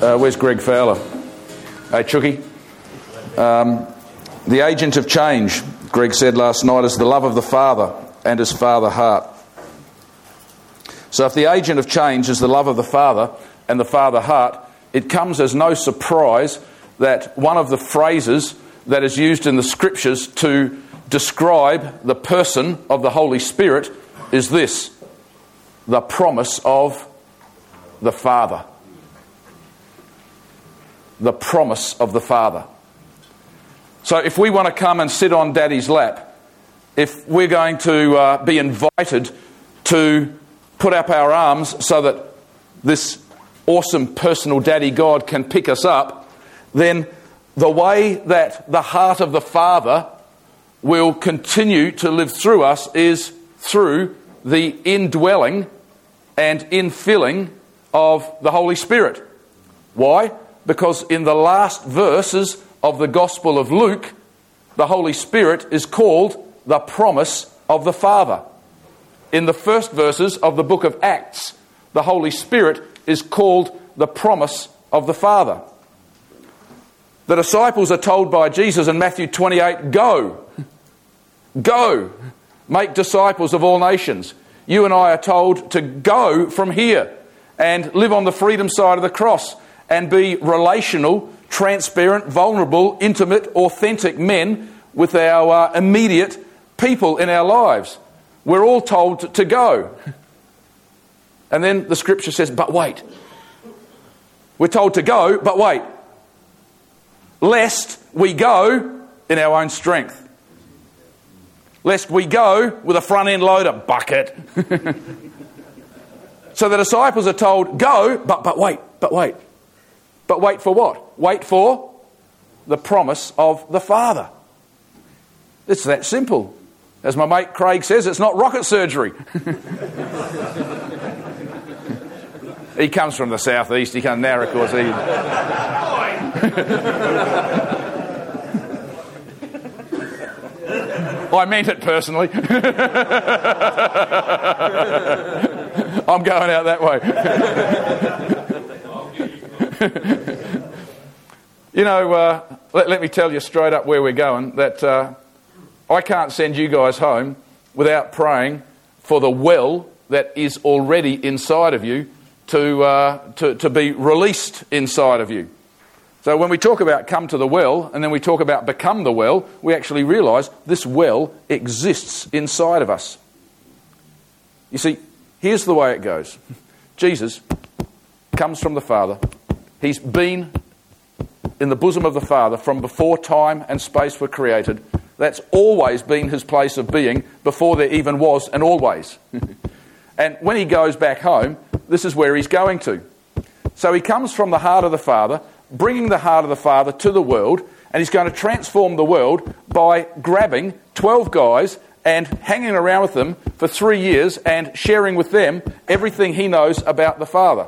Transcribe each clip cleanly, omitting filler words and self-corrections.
Where's Greg Fowler? Hey, Chucky. The agent of change, Greg said last night, is the love of the Father and his Father heart. So if the agent of change is the love of the Father and the Father heart, it comes as no surprise that one of the phrases that is used in the Scriptures to describe the person of the Holy Spirit is this: the promise of the Father. The promise of the Father. So if we want to come and sit on Daddy's lap, if we're going to be invited to put up our arms so that this awesome personal Daddy God can pick us up, then the way that the heart of the Father will continue to live through us is through the indwelling and infilling of the Holy Spirit. Why? Because in the last verses of the Gospel of Luke, the Holy Spirit is called the promise of the Father. In the first verses of the book of Acts, the Holy Spirit is called the promise of the Father. The disciples are told by Jesus in Matthew 28, go, make disciples of all nations. You and I are told to go from here and live on the freedom side of the cross and be relational, transparent, vulnerable, intimate, authentic men with our immediate people in our lives. We're all told to go. And then the Scripture says, but wait. We're told to go, but wait. Lest we go in our own strength. Lest we go with a front end loader bucket. So the disciples are told, go, but wait. But wait for what? Wait for the promise of the Father. It's that simple. As my mate Craig says, it's not rocket surgery. He comes from the southeast. He comes now, of course. I meant it personally. I'm going out that way. You know, let me tell you straight up where we're going, that I can't send you guys home without praying for the well that is already inside of you to be released inside of you. So when we talk about come to the well, and then we talk about become the well, we actually realise this well exists inside of us. You see, here's the way it goes. Jesus comes from the Father. He's been in the bosom of the Father from before time and space were created. That's always been his place of being, before there even was an always. And when he goes back home, this is where he's going to. So he comes from the heart of the Father, bringing the heart of the Father to the world, and he's going to transform the world by grabbing 12 guys and hanging around with them for 3 years and sharing with them everything he knows about the Father.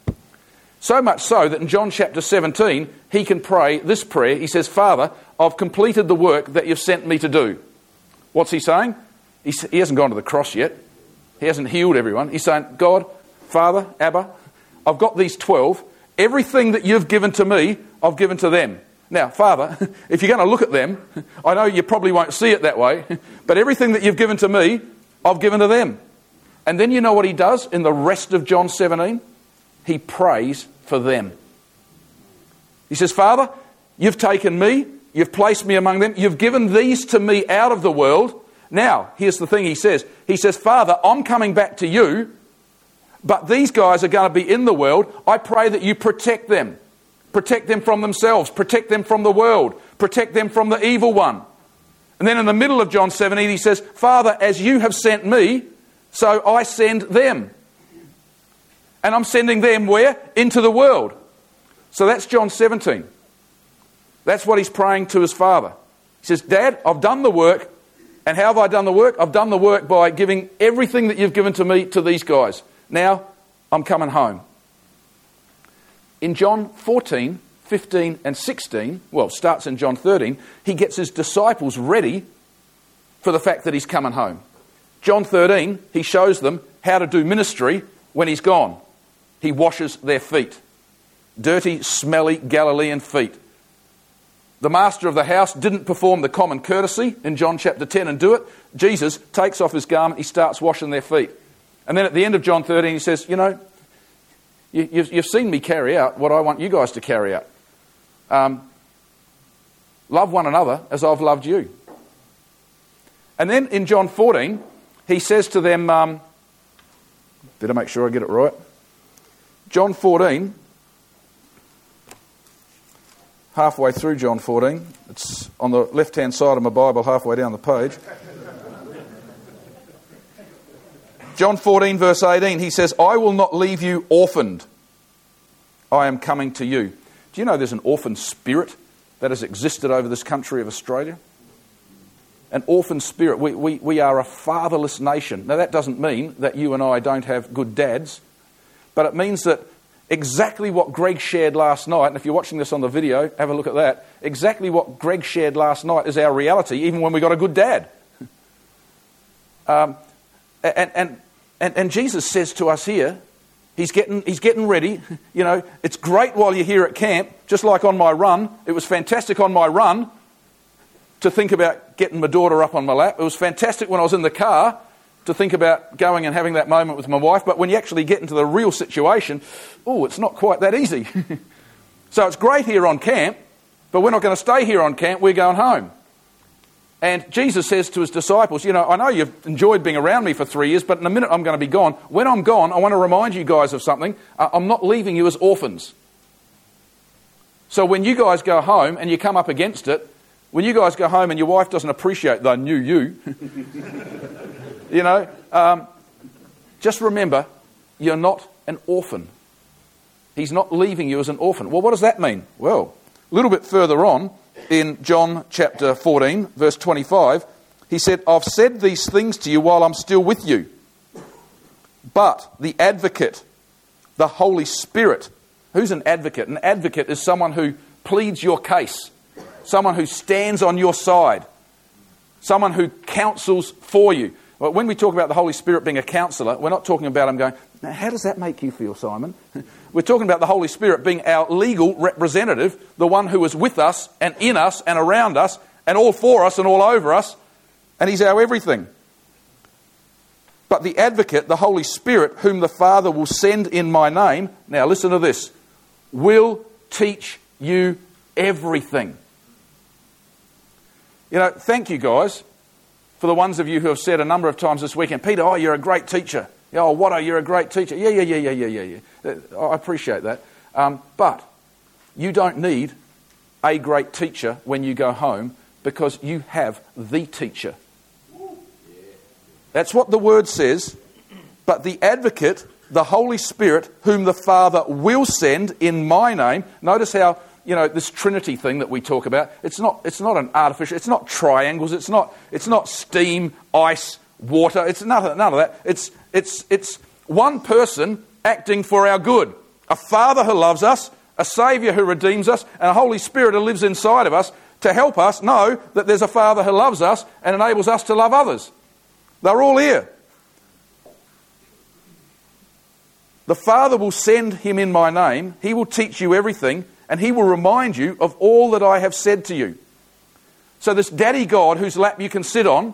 So much so that in John chapter 17, he can pray this prayer. He says, Father, I've completed the work that you've sent me to do. What's he saying? He hasn't gone to the cross yet. He hasn't healed everyone. He's saying, God, Father, Abba, I've got these 12. Everything that you've given to me, I've given to them. Now, Father, if you're going to look at them, I know you probably won't see it that way, but everything that you've given to me, I've given to them. And then you know what he does in the rest of John 17? He prays for them. He says, Father, you've taken me, you've placed me among them, you've given these to me out of the world. Now, here's the thing he says. He says, Father, I'm coming back to you, but these guys are going to be in the world. I pray that you protect them. Protect them from themselves. Protect them from the world. Protect them from the evil one. And then in the middle of John 17, he says, Father, as you have sent me, so I send them. And I'm sending them where? Into the world. So that's John 17. That's what he's praying to his Father. He says, Dad, I've done the work. And how have I done the work? I've done the work by giving everything that you've given to me to these guys. Now, I'm coming home. In John 14, 15 and 16, well, starts in John 13, he gets his disciples ready for the fact that he's coming home. John 13, he shows them how to do ministry when he's gone. He washes their feet. dirty, smelly Galilean feet. The master of the house didn't perform the common courtesy in John chapter 10 and do it. Jesus takes off his garment, he starts washing their feet. And then at the end of John 13 he says, you've seen me carry out what I want you guys to carry out. Love one another as I've loved you. And then in John 14 he says to them, did I make sure I get it right? John 14, halfway through John 14, it's on the left-hand side of my Bible, halfway down the page. John 14, verse 18, he says, I will not leave you orphaned. I am coming to you. Do you know there's an orphan spirit that has existed over this country of Australia? An orphan spirit. We are a fatherless nation. Now that doesn't mean that you and I don't have good dads, but it means that exactly what Greg shared last night, and if you're watching this on the video, have a look at that, exactly what Greg shared last night is our reality, even when we got a good dad. And Jesus says to us here, he's getting ready. It's great while you're here at camp, just like on my run. It was fantastic on my run to think about getting my daughter up on my lap. It was fantastic when I was in the car to think about going and having that moment with my wife. But when you actually get into the real situation, it's not quite that easy. So it's great here on camp, but we're not going to stay here on camp. We're going home. And Jesus says to his disciples, I know you've enjoyed being around me for 3 years, but in a minute I'm going to be gone. When I'm gone, I want to remind you guys of something. I'm not leaving you as orphans. So when you guys go home and you come up against it, when you guys go home and your wife doesn't appreciate the new you, just remember, you're not an orphan. He's not leaving you as an orphan. Well, what does that mean? Well, a little bit further on in John chapter 14, verse 25, he said, I've said these things to you while I'm still with you. But the advocate, the Holy Spirit, who's an advocate? An advocate is someone who pleads your case. Someone who stands on your side. Someone who counsels for you. Well, when we talk about the Holy Spirit being a counsellor, we're not talking about him going, now how does that make you feel, Simon? We're talking about the Holy Spirit being our legal representative, the one who is with us and in us and around us and all for us and all over us, and he's our everything. But the advocate, the Holy Spirit, whom the Father will send in my name, now listen to this, will teach you everything. Thank you guys for the ones of you who have said a number of times this weekend, Peter, you're a great teacher. Oh, Watto, you're a great teacher. Yeah. I appreciate that. But you don't need a great teacher when you go home because you have the teacher. That's what the word says. But the advocate, the Holy Spirit, whom the Father will send in my name. Notice how this Trinity thing that we talk about, it's not an artificial, it's not triangles, it's not steam, ice, water, it's none of that. It's one person acting for our good. A Father who loves us, a Saviour who redeems us, and a Holy Spirit who lives inside of us to help us know that there's a Father who loves us and enables us to love others. They're all here. The Father will send him in my name. He will teach you everything. And he will remind you of all that I have said to you. So this Daddy God whose lap you can sit on,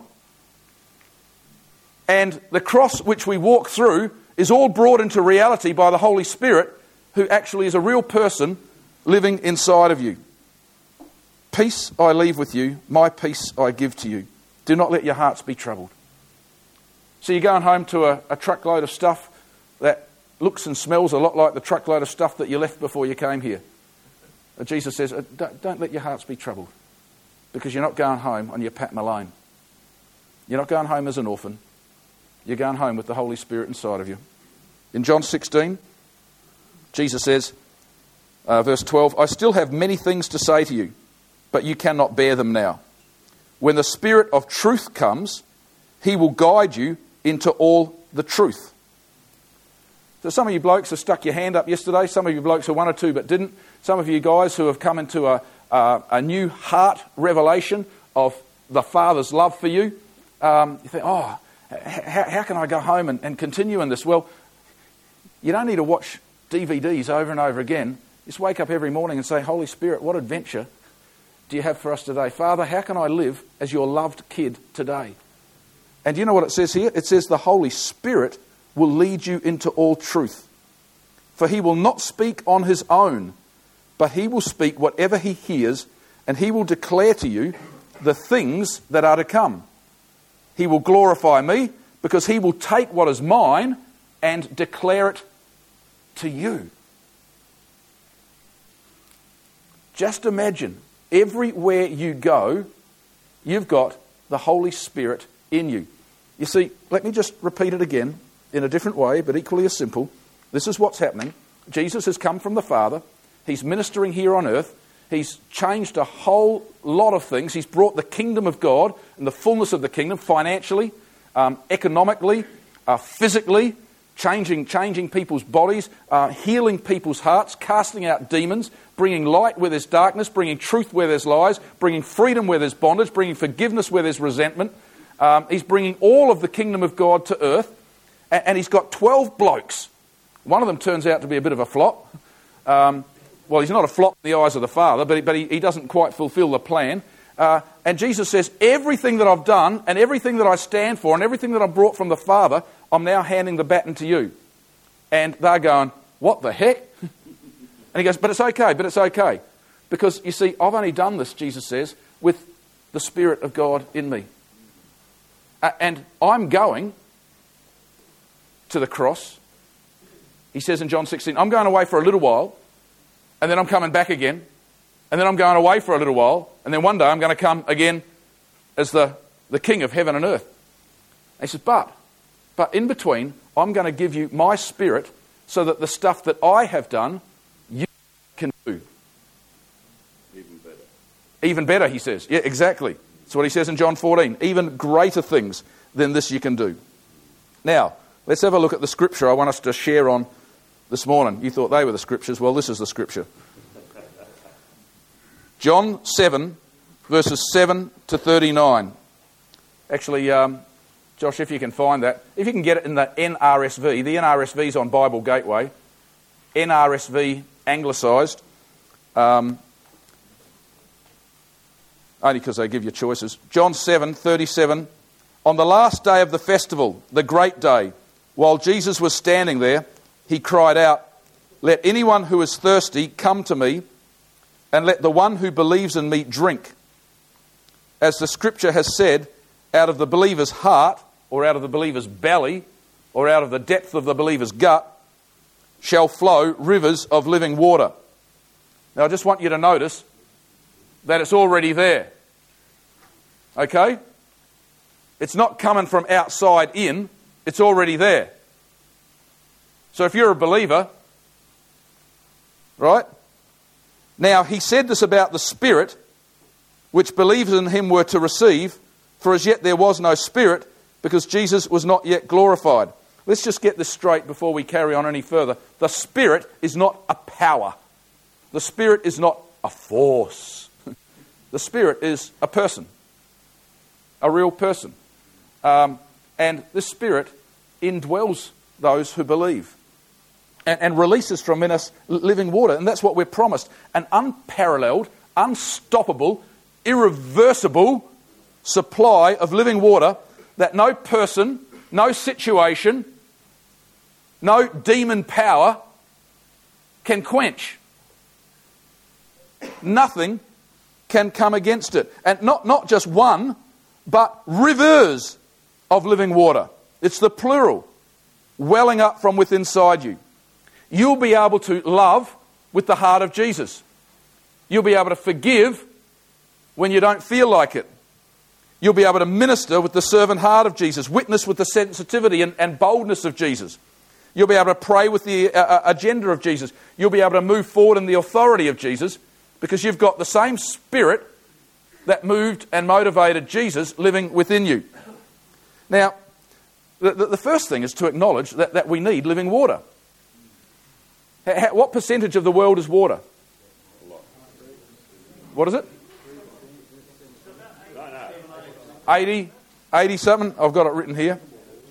and the cross which we walk through, is all brought into reality by the Holy Spirit, who actually is a real person living inside of you. Peace I leave with you, my peace I give to you. Do not let your hearts be troubled. So you're going home to a truckload of stuff that looks and smells a lot like the truckload of stuff that you left before you came here. Jesus says, don't let your hearts be troubled, because you're not going home on your Pat Malone. You're not going home as an orphan. You're going home with the Holy Spirit inside of you. In John 16, Jesus says, verse 12, I still have many things to say to you, but you cannot bear them now. When the Spirit of truth comes, he will guide you into all the truth. So some of you blokes have stuck your hand up yesterday. Some of you blokes who one or two but didn't. Some of you guys who have come into a new heart revelation of the Father's love for you. You think, how can I go home and continue in this? Well, you don't need to watch DVDs over and over again. Just wake up every morning and say, Holy Spirit, what adventure do you have for us today? Father, how can I live as your loved kid today? And do you know what it says here? It says the Holy Spirit will lead you into all truth. For he will not speak on his own, but he will speak whatever he hears, and he will declare to you the things that are to come. He will glorify me, because he will take what is mine and declare it to you. Just imagine, everywhere you go, you've got the Holy Spirit in you. You see, let me just repeat it again in a different way, but equally as simple. This is what's happening. Jesus has come from the Father. He's ministering here on earth. He's changed a whole lot of things. He's brought the kingdom of God and the fullness of the kingdom financially, economically, physically, changing people's bodies, healing people's hearts, casting out demons, bringing light where there's darkness, bringing truth where there's lies, bringing freedom where there's bondage, bringing forgiveness where there's resentment. He's bringing all of the kingdom of God to earth, and he's got 12 blokes. One of them turns out to be a bit of a flop. Well, he's not a flop in the eyes of the Father, but he doesn't quite fulfill the plan. And Jesus says, everything that I've done and everything that I stand for and everything that I've brought from the Father, I'm now handing the baton to you. And they're going, what the heck? And he goes, but it's okay. Because, you see, I've only done this, Jesus says, with the Spirit of God in me. And I'm going to the cross. He says in John 16, I'm going away for a little while, and then I'm coming back again, and then I'm going away for a little while, and then one day I'm going to come again as the King of heaven and earth. And he says, but in between, I'm going to give you my Spirit so that the stuff that I have done, you can do. Even better, he says. Yeah, exactly. That's what he says in John 14. Even greater things than this you can do. Now, let's have a look at the scripture I want us to share on this morning. You thought they were the scriptures. Well, this is the scripture. John 7, verses 7 to 39. Actually, Josh, if you can find that. If you can get it in the NRSV. The NRSV is on Bible Gateway. NRSV anglicised. Only because they give you choices. John 7:37. On the last day of the festival, the great day, while Jesus was standing there, he cried out, let anyone who is thirsty come to me, and let the one who believes in me drink. As the scripture has said, out of the believer's heart, or out of the believer's belly, or out of the depth of the believer's gut, shall flow rivers of living water. Now I just want you to notice that it's already there. Okay? It's not coming from outside in, it's already there. So if you're a believer, right? Now he said this about the Spirit, which believers in him were to receive, for as yet there was no Spirit, because Jesus was not yet glorified. Let's just get this straight before we carry on any further. The Spirit is not a power. The Spirit is not a force. The Spirit is a person. A real person. And the Spirit indwells those who believe. And releases from in us living water. And that's what we're promised. An unparalleled, unstoppable, irreversible supply of living water that no person, no situation, no demon power can quench. Nothing can come against it. And not just one, but rivers of living water. It's the plural, welling up from within inside you. You'll be able to love with the heart of Jesus. You'll be able to forgive when you don't feel like it. You'll be able to minister with the servant heart of Jesus, witness with the sensitivity and boldness of Jesus. You'll be able to pray with the agenda of Jesus. You'll be able to move forward in the authority of Jesus because you've got the same Spirit that moved and motivated Jesus living within you. Now, the first thing is to acknowledge that we need living water. What percentage of the world is water? What is it? 80 something? I've got it written here.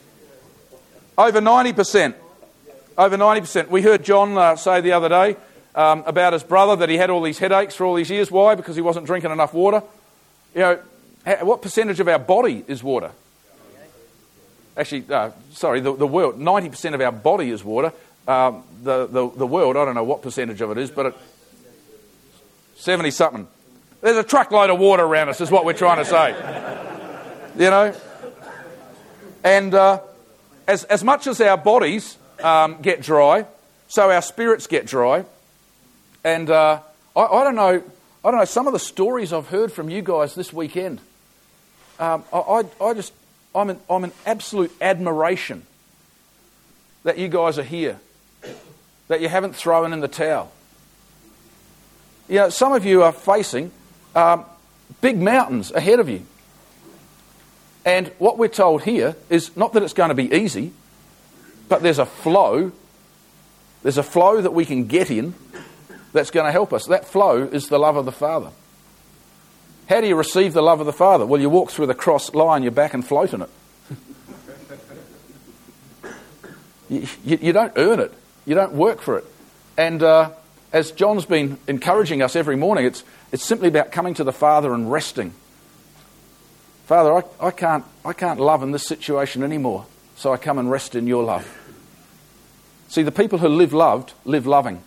Over 90%. Over 90%. We heard John say the other day about his brother, that he had all these headaches for all these years. Why? Because he wasn't drinking enough water. You know, what percentage of our body is water? Actually, the world, 90% of our body is water. The world, I don't know what percentage of it is, but 70-something. There's a truckload of water around us, is what we're trying to say. You know? And as much as our bodies get dry, so our spirits get dry. And I don't know, some of the stories I've heard from you guys this weekend, I'm in absolute admiration that you guys are here, that you haven't thrown in the towel. You know, some of you are facing big mountains ahead of you. And what we're told here is not that it's going to be easy, but there's a flow. There's a flow that we can get in that's going to help us. That flow is the love of the Father. How do you receive the love of the Father? Well, you walk through the cross, lie on your back and float in it. You don't earn it. You don't work for it. And as John's been encouraging us every morning, it's simply about coming to the Father and resting. Father, I can't love in this situation anymore, so I come and rest in your love. See, the people who live loved live loving.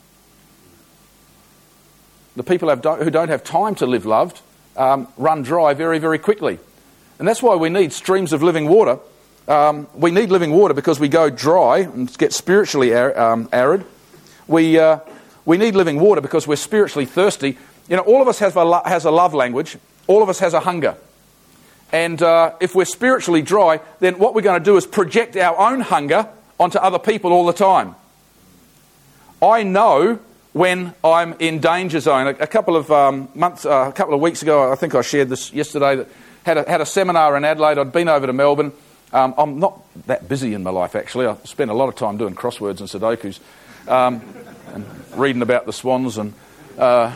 The people who don't have time to live loved run dry very, very quickly. And that's why we need streams of living water. We need living water because we go dry and get spiritually arid. We need living water because we're spiritually thirsty. You know, all of us has a love language. All of us has a hunger. And if we're spiritually dry, then what we're going to do is project our own hunger onto other people all the time. I know when I'm in danger zone. A couple of weeks ago, I think I shared this yesterday, that had a seminar in Adelaide. I'd been over to Melbourne. I'm not that busy in my life, actually. I spend a lot of time doing crosswords and Sudokus, and reading about the swans but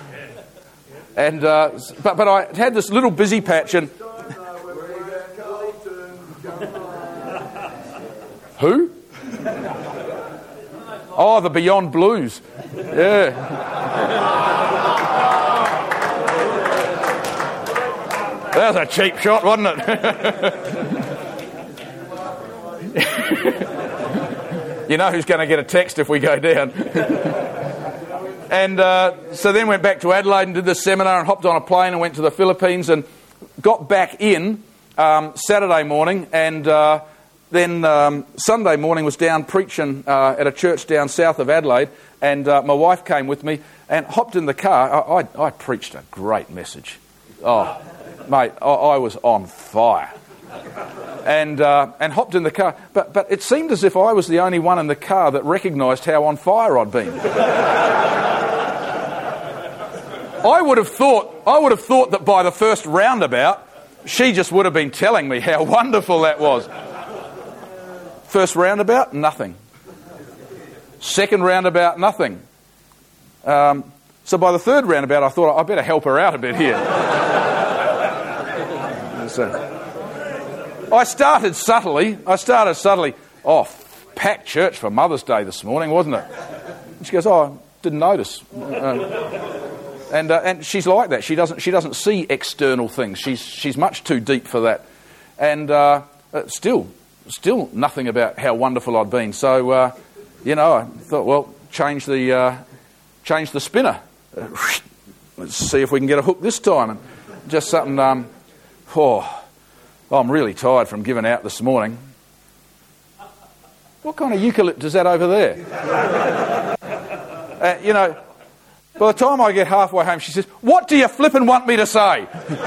I had this little busy patch and. Who? Oh, the Beyond Blues. Yeah. That was a cheap shot, wasn't it? You know who's going to get a text if we go down. And so then went back to Adelaide and did this seminar and hopped on a plane and went to the Philippines and got back in Saturday morning and... Then Sunday morning was down preaching at a church down south of Adelaide, and my wife came with me and hopped in the car. I preached a great message. Oh, mate, I was on fire. And hopped in the car. But it seemed as if I was the only one in the car that recognised how on fire I'd been. I would have thought that by the first roundabout, she just would have been telling me how wonderful that was. First roundabout, nothing. Second roundabout, nothing. So by the third roundabout, I thought, I better help her out a bit here. So, I started subtly. Oh, packed church for Mother's Day this morning, wasn't it? And she goes, oh, I didn't notice. And she's like that. She doesn't see external things. She's much too deep for that. And Still nothing about how wonderful I'd been. So, I thought, well, change the spinner. Let's see if we can get a hook this time. And just something, I'm really tired from giving out this morning. What kind of eucalypt is that over there? By the time I get halfway home, she says, what do you flippin' want me to say?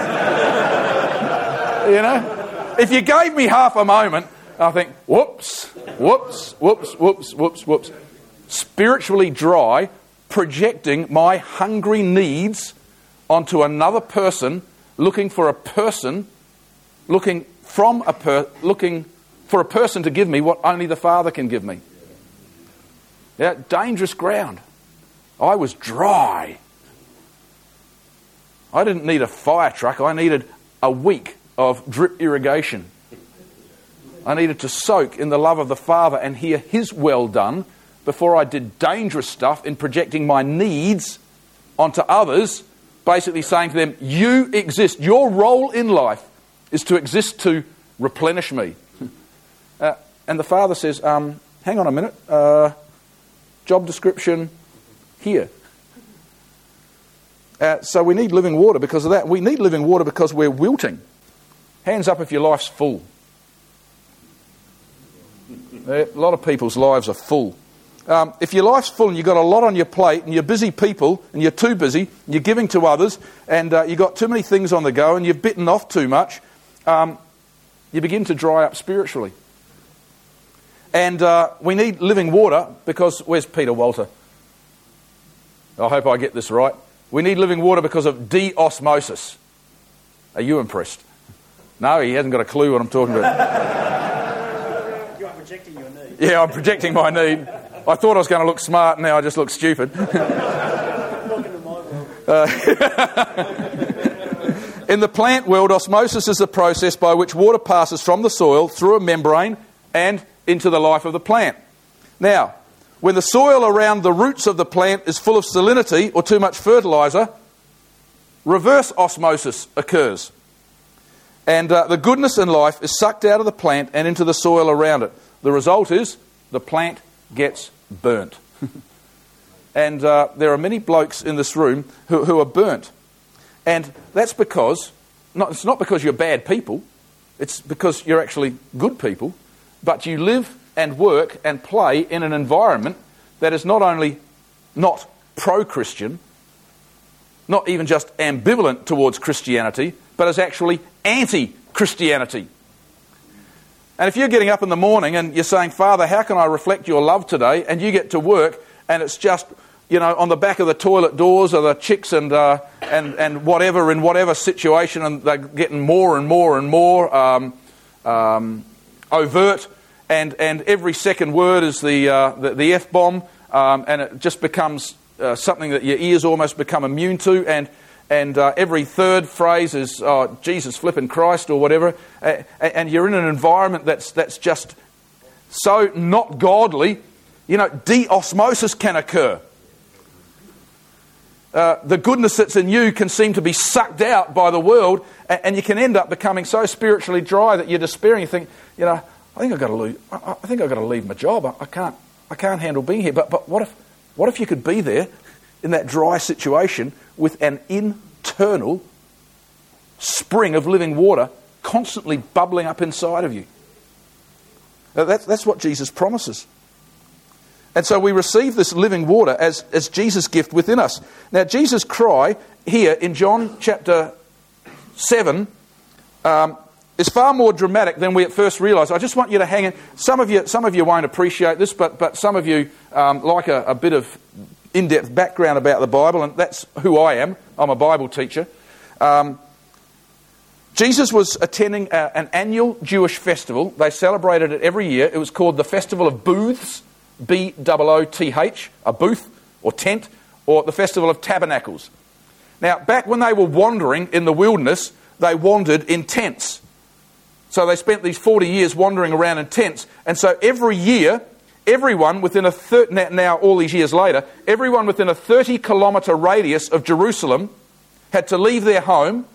If you gave me half a moment, I think, whoops. Spiritually dry, projecting my hungry needs onto another person, looking for a person to give me what only the Father can give me. Yeah, dangerous ground. I was dry. I didn't need a fire truck. I needed a week of drip irrigation. I needed to soak in the love of the Father and hear His well done before I did dangerous stuff in projecting my needs onto others, basically saying to them, you exist. Your role in life is to exist to replenish me. And the Father says, hang on a minute, job description here. So we need living water because of that. We need living water because we're wilting. Hands up if your life's full. A lot of people's lives are full. If your life's full and you've got a lot on your plate and you're busy people and you're too busy, and you're giving to others and you've got too many things on the go and you've bitten off too much, you begin to dry up spiritually. And we need living water because... Where's Peter Walter? I hope I get this right. We need living water because of de-osmosis. Are you impressed? No, he hasn't got a clue what I'm talking about. You're projecting your need. Yeah, I'm projecting my need. I thought I was going to look smart, and now I just look stupid. Welcome to my world. In the plant world, osmosis is the process by which water passes from the soil through a membrane and into the life of the plant. Now, when the soil around the roots of the plant is full of salinity or too much fertiliser, reverse osmosis occurs. And the goodness in life is sucked out of the plant and into the soil around it. The result is the plant gets burnt. And there are many blokes in this room who are burnt. And that's because, it's not because you're bad people, it's because you're actually good people, but you live and work and play in an environment that is not only not pro-Christian, not even just ambivalent towards Christianity, but is actually anti-Christianity. And if you're getting up in the morning and you're saying, Father, how can I reflect your love today? And you get to work and it's just, on the back of the toilet doors are the chicks and whatever, in whatever situation, and they're getting more and more and more overt, and every second word is the F-bomb, and it just becomes something that your ears almost become immune to, and every third phrase is Jesus flipping Christ or whatever, and you're in an environment that's just so not godly, de-osmosis can occur. The goodness that's in you can seem to be sucked out by the world, and you can end up becoming so spiritually dry that you're despairing. You think, I think I've got to leave my job. I can't handle being here. But what if you could be there in that dry situation with an internal spring of living water constantly bubbling up inside of you? That's what Jesus promises. And so we receive this living water as Jesus' gift within us. Now, Jesus' cry here in John chapter 7 is far more dramatic than we at first realise. I just want you to hang in. Some of you won't appreciate this, but some of you like a bit of in-depth background about the Bible, and that's who I am. I'm a Bible teacher. Jesus was attending an annual Jewish festival. They celebrated it every year. It was called the Festival of Booths. B-O-O-T-H, a booth or tent, or the Festival of Tabernacles. Now, back when they were wandering in the wilderness, they wandered in tents. So they spent these 40 years wandering around in tents. And so every year, everyone within now all these years later, everyone within a 30-kilometre radius of Jerusalem had to leave their home,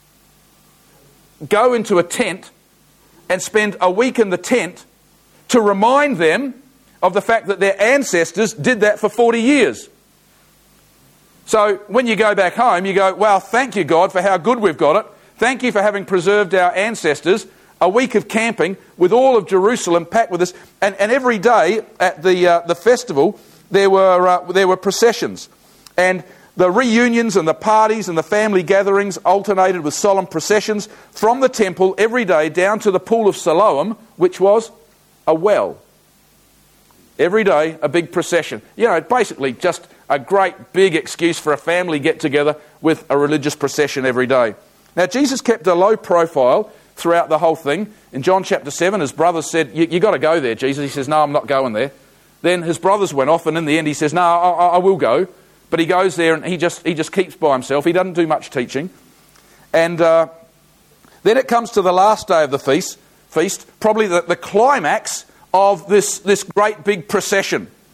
go into a tent, and spend a week in the tent to remind them of the fact that their ancestors did that for 40 years. So when you go back home, you go, well, thank you, God, for how good we've got it. Thank you for having preserved our ancestors. A week of camping with all of Jerusalem packed with us. And every day at the festival, there were processions. And the reunions and the parties and the family gatherings alternated with solemn processions from the temple every day down to the pool of Siloam, which was a well. Every day, a big procession. Basically just a great big excuse for a family get-together with a religious procession every day. Now, Jesus kept a low profile throughout the whole thing. In John chapter 7, his brothers said, you got to go there, Jesus. He says, no, I'm not going there. Then his brothers went off, and in the end he says, no, I will go. But he goes there and he just keeps by himself. He doesn't do much teaching. And then it comes to the last day of the feast, probably the climax of this great big procession.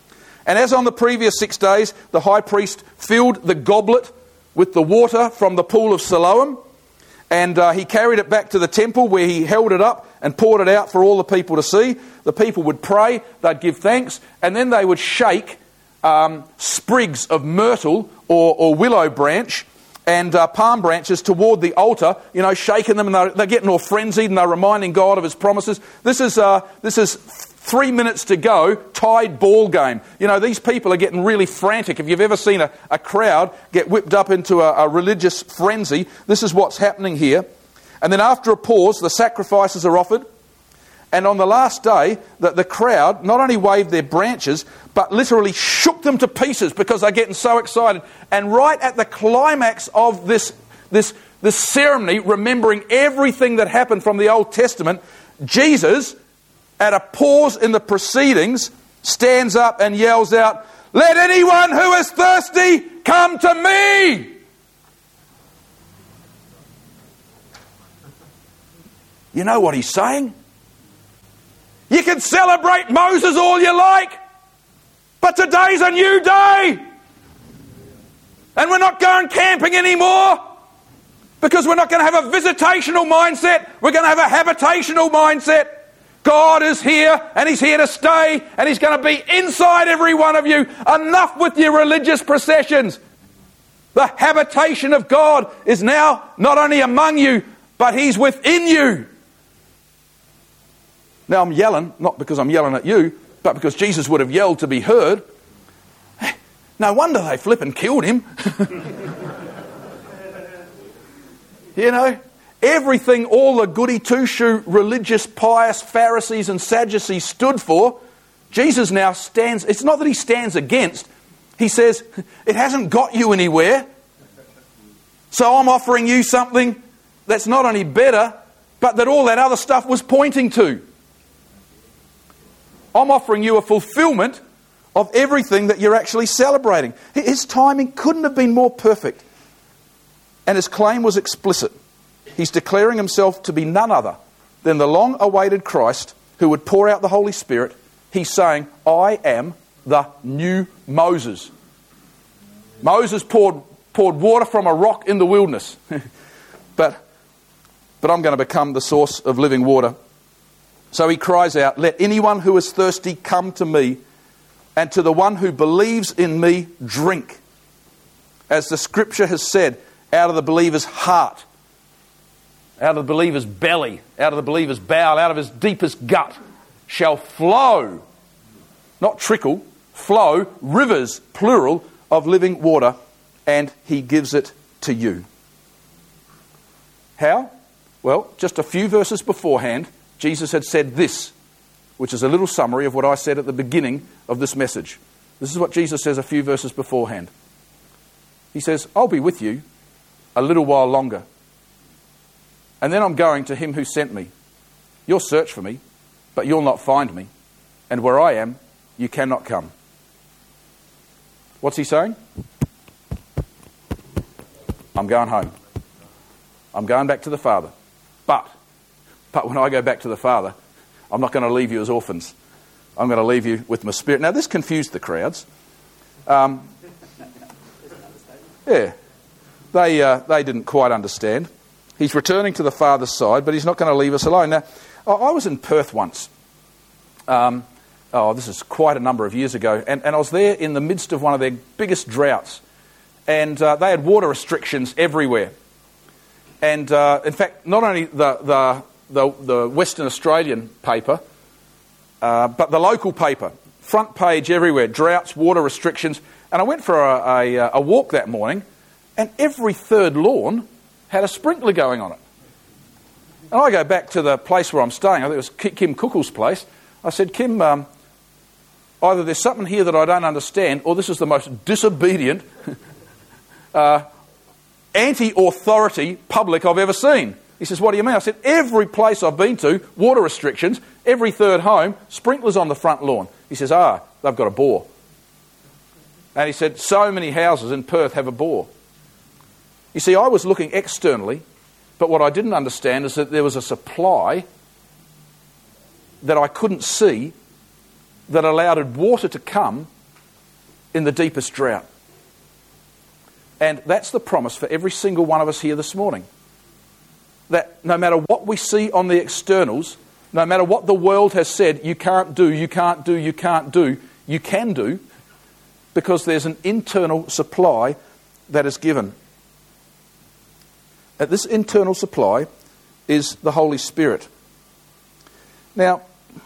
And as on the previous 6 days, the high priest filled the goblet with the water from the pool of Siloam, and he carried it back to the temple where he held it up and poured it out for all the people to see. The people would pray, they'd give thanks, and then they would shake sprigs of myrtle or willow branch and palm branches toward the altar, shaking them, and they're getting all frenzied, and they're reminding God of his promises. This is 3 minutes to go, tied ball game. These people are getting really frantic. If you've ever seen a crowd get whipped up into a religious frenzy, this is what's happening here. And then after a pause, the sacrifices are offered. And on the last day, the crowd not only waved their branches, but literally shook them to pieces because they're getting so excited. And right at the climax of this ceremony, remembering everything that happened from the Old Testament, Jesus, at a pause in the proceedings, stands up and yells out, "Let anyone who is thirsty come to me!" You know what he's saying? You can celebrate Moses all you like, but today's a new day. And we're not going camping anymore because we're not going to have a visitational mindset. We're going to have a habitational mindset. God is here and he's here to stay and he's going to be inside every one of you. Enough with your religious processions. The habitation of God is now not only among you, but he's within you. Now I'm yelling, not because I'm yelling at you, but because Jesus would have yelled to be heard. No wonder they flippin' killed him. Everything all the goody two-shoe religious pious Pharisees and Sadducees stood for, Jesus now stands. It's not that he stands against. He says, it hasn't got you anywhere. So I'm offering you something that's not only better, but that all that other stuff was pointing to. I'm offering you a fulfillment of everything that you're actually celebrating. His timing couldn't have been more perfect. And his claim was explicit. He's declaring himself to be none other than the long-awaited Christ who would pour out the Holy Spirit. He's saying, I am the new Moses. Moses poured water from a rock in the wilderness. but I'm going to become the source of living water. So he cries out, let anyone who is thirsty come to me, and to the one who believes in me, drink. As the scripture has said, out of the believer's heart, out of the believer's belly, out of the believer's bowel, out of his deepest gut, shall flow, not trickle, flow, rivers, plural, of living water, and he gives it to you. How? Well, just a few verses beforehand, Jesus had said this, which is a little summary of what I said at the beginning of this message. This is what Jesus says a few verses beforehand. He says, I'll be with you a little while longer. And then I'm going to him who sent me. You'll search for me, but you'll not find me. And where I am, you cannot come. What's he saying? I'm going home. I'm going back to the Father. But when I go back to the Father, I'm not going to leave you as orphans. I'm going to leave you with my Spirit. Now, this confused the crowds. Yeah, they didn't quite understand. He's returning to the Father's side, but he's not going to leave us alone. Now, I was in Perth once. This is quite a number of years ago, and I was there in the midst of one of their biggest droughts, and they had water restrictions everywhere. And in fact, not only the Western Australian paper, but the local paper, front page everywhere, droughts, water restrictions. And I went for a walk that morning, and every third lawn had a sprinkler going on it. And I go back to the place where I'm staying. I think it was Kim Cookle's place. I said, Kim, either there's something here that I don't understand, or this is the most disobedient, anti-authority public I've ever seen. He says, what do you mean? I said, every place I've been to, water restrictions, every third home, sprinklers on the front lawn. He says, they've got a bore. And he said, so many houses in Perth have a bore. You see, I was looking externally, but what I didn't understand is that there was a supply that I couldn't see that allowed water to come in the deepest drought. And that's the promise for every single one of us here this morning. That no matter what we see on the externals, no matter what the world has said, you can't do, you can't do, you can't do, you can do, because there's an internal supply that is given. And this internal supply is the Holy Spirit. Now,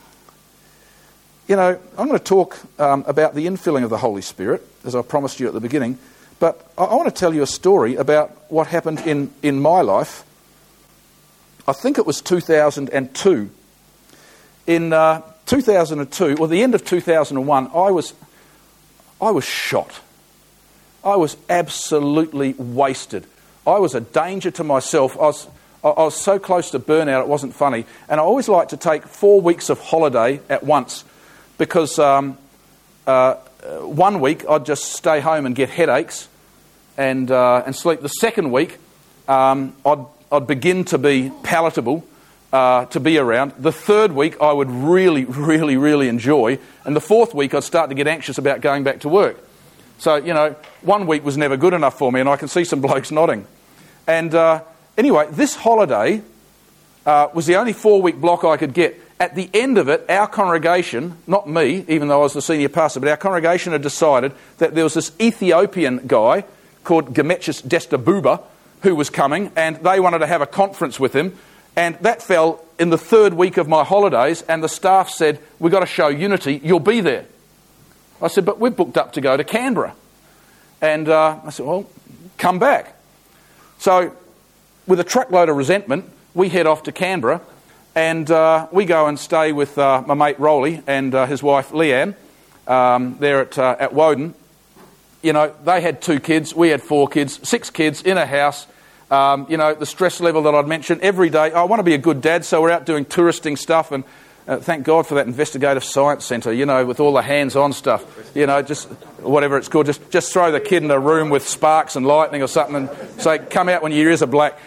I'm going to talk about the infilling of the Holy Spirit, as I promised you at the beginning, but I want to tell you a story about what happened in my life. I think it was 2002. In 2002, or the end of 2001, I was shot. I was absolutely wasted. I was a danger to myself. I was so close to burnout, it wasn't funny. And I always like to take 4 weeks of holiday at once, because 1 week I'd just stay home and get headaches and sleep. The second week I'd begin to be palatable to be around. The third week I would really, really, really enjoy. And the fourth week I'd start to get anxious about going back to work. So, 1 week was never good enough for me, and I can see some blokes nodding. And anyway, this holiday was the only 4-week block I could get. At the end of it, our congregation, not me, even though I was the senior pastor, but our congregation had decided that there was this Ethiopian guy called Gemetchus Destabuba who was coming, and they wanted to have a conference with him. And that fell in the third week of my holidays, and the staff said, "We've got to show unity, you'll be there." I said, "But we're booked up to go to Canberra." And I said, "Well, come back." So, with a truckload of resentment, we head off to Canberra, and we go and stay with my mate Rolly and his wife Leanne there at Woden. They had 2 kids, we had 4 kids, 6 kids in a house. The stress level that I'd mentioned every day. I want to be a good dad, so we're out doing touristing stuff, and thank God for that investigative science centre, with all the hands-on stuff. Just whatever it's called, just throw the kid in a room with sparks and lightning or something and say, "Come out when your ears are black."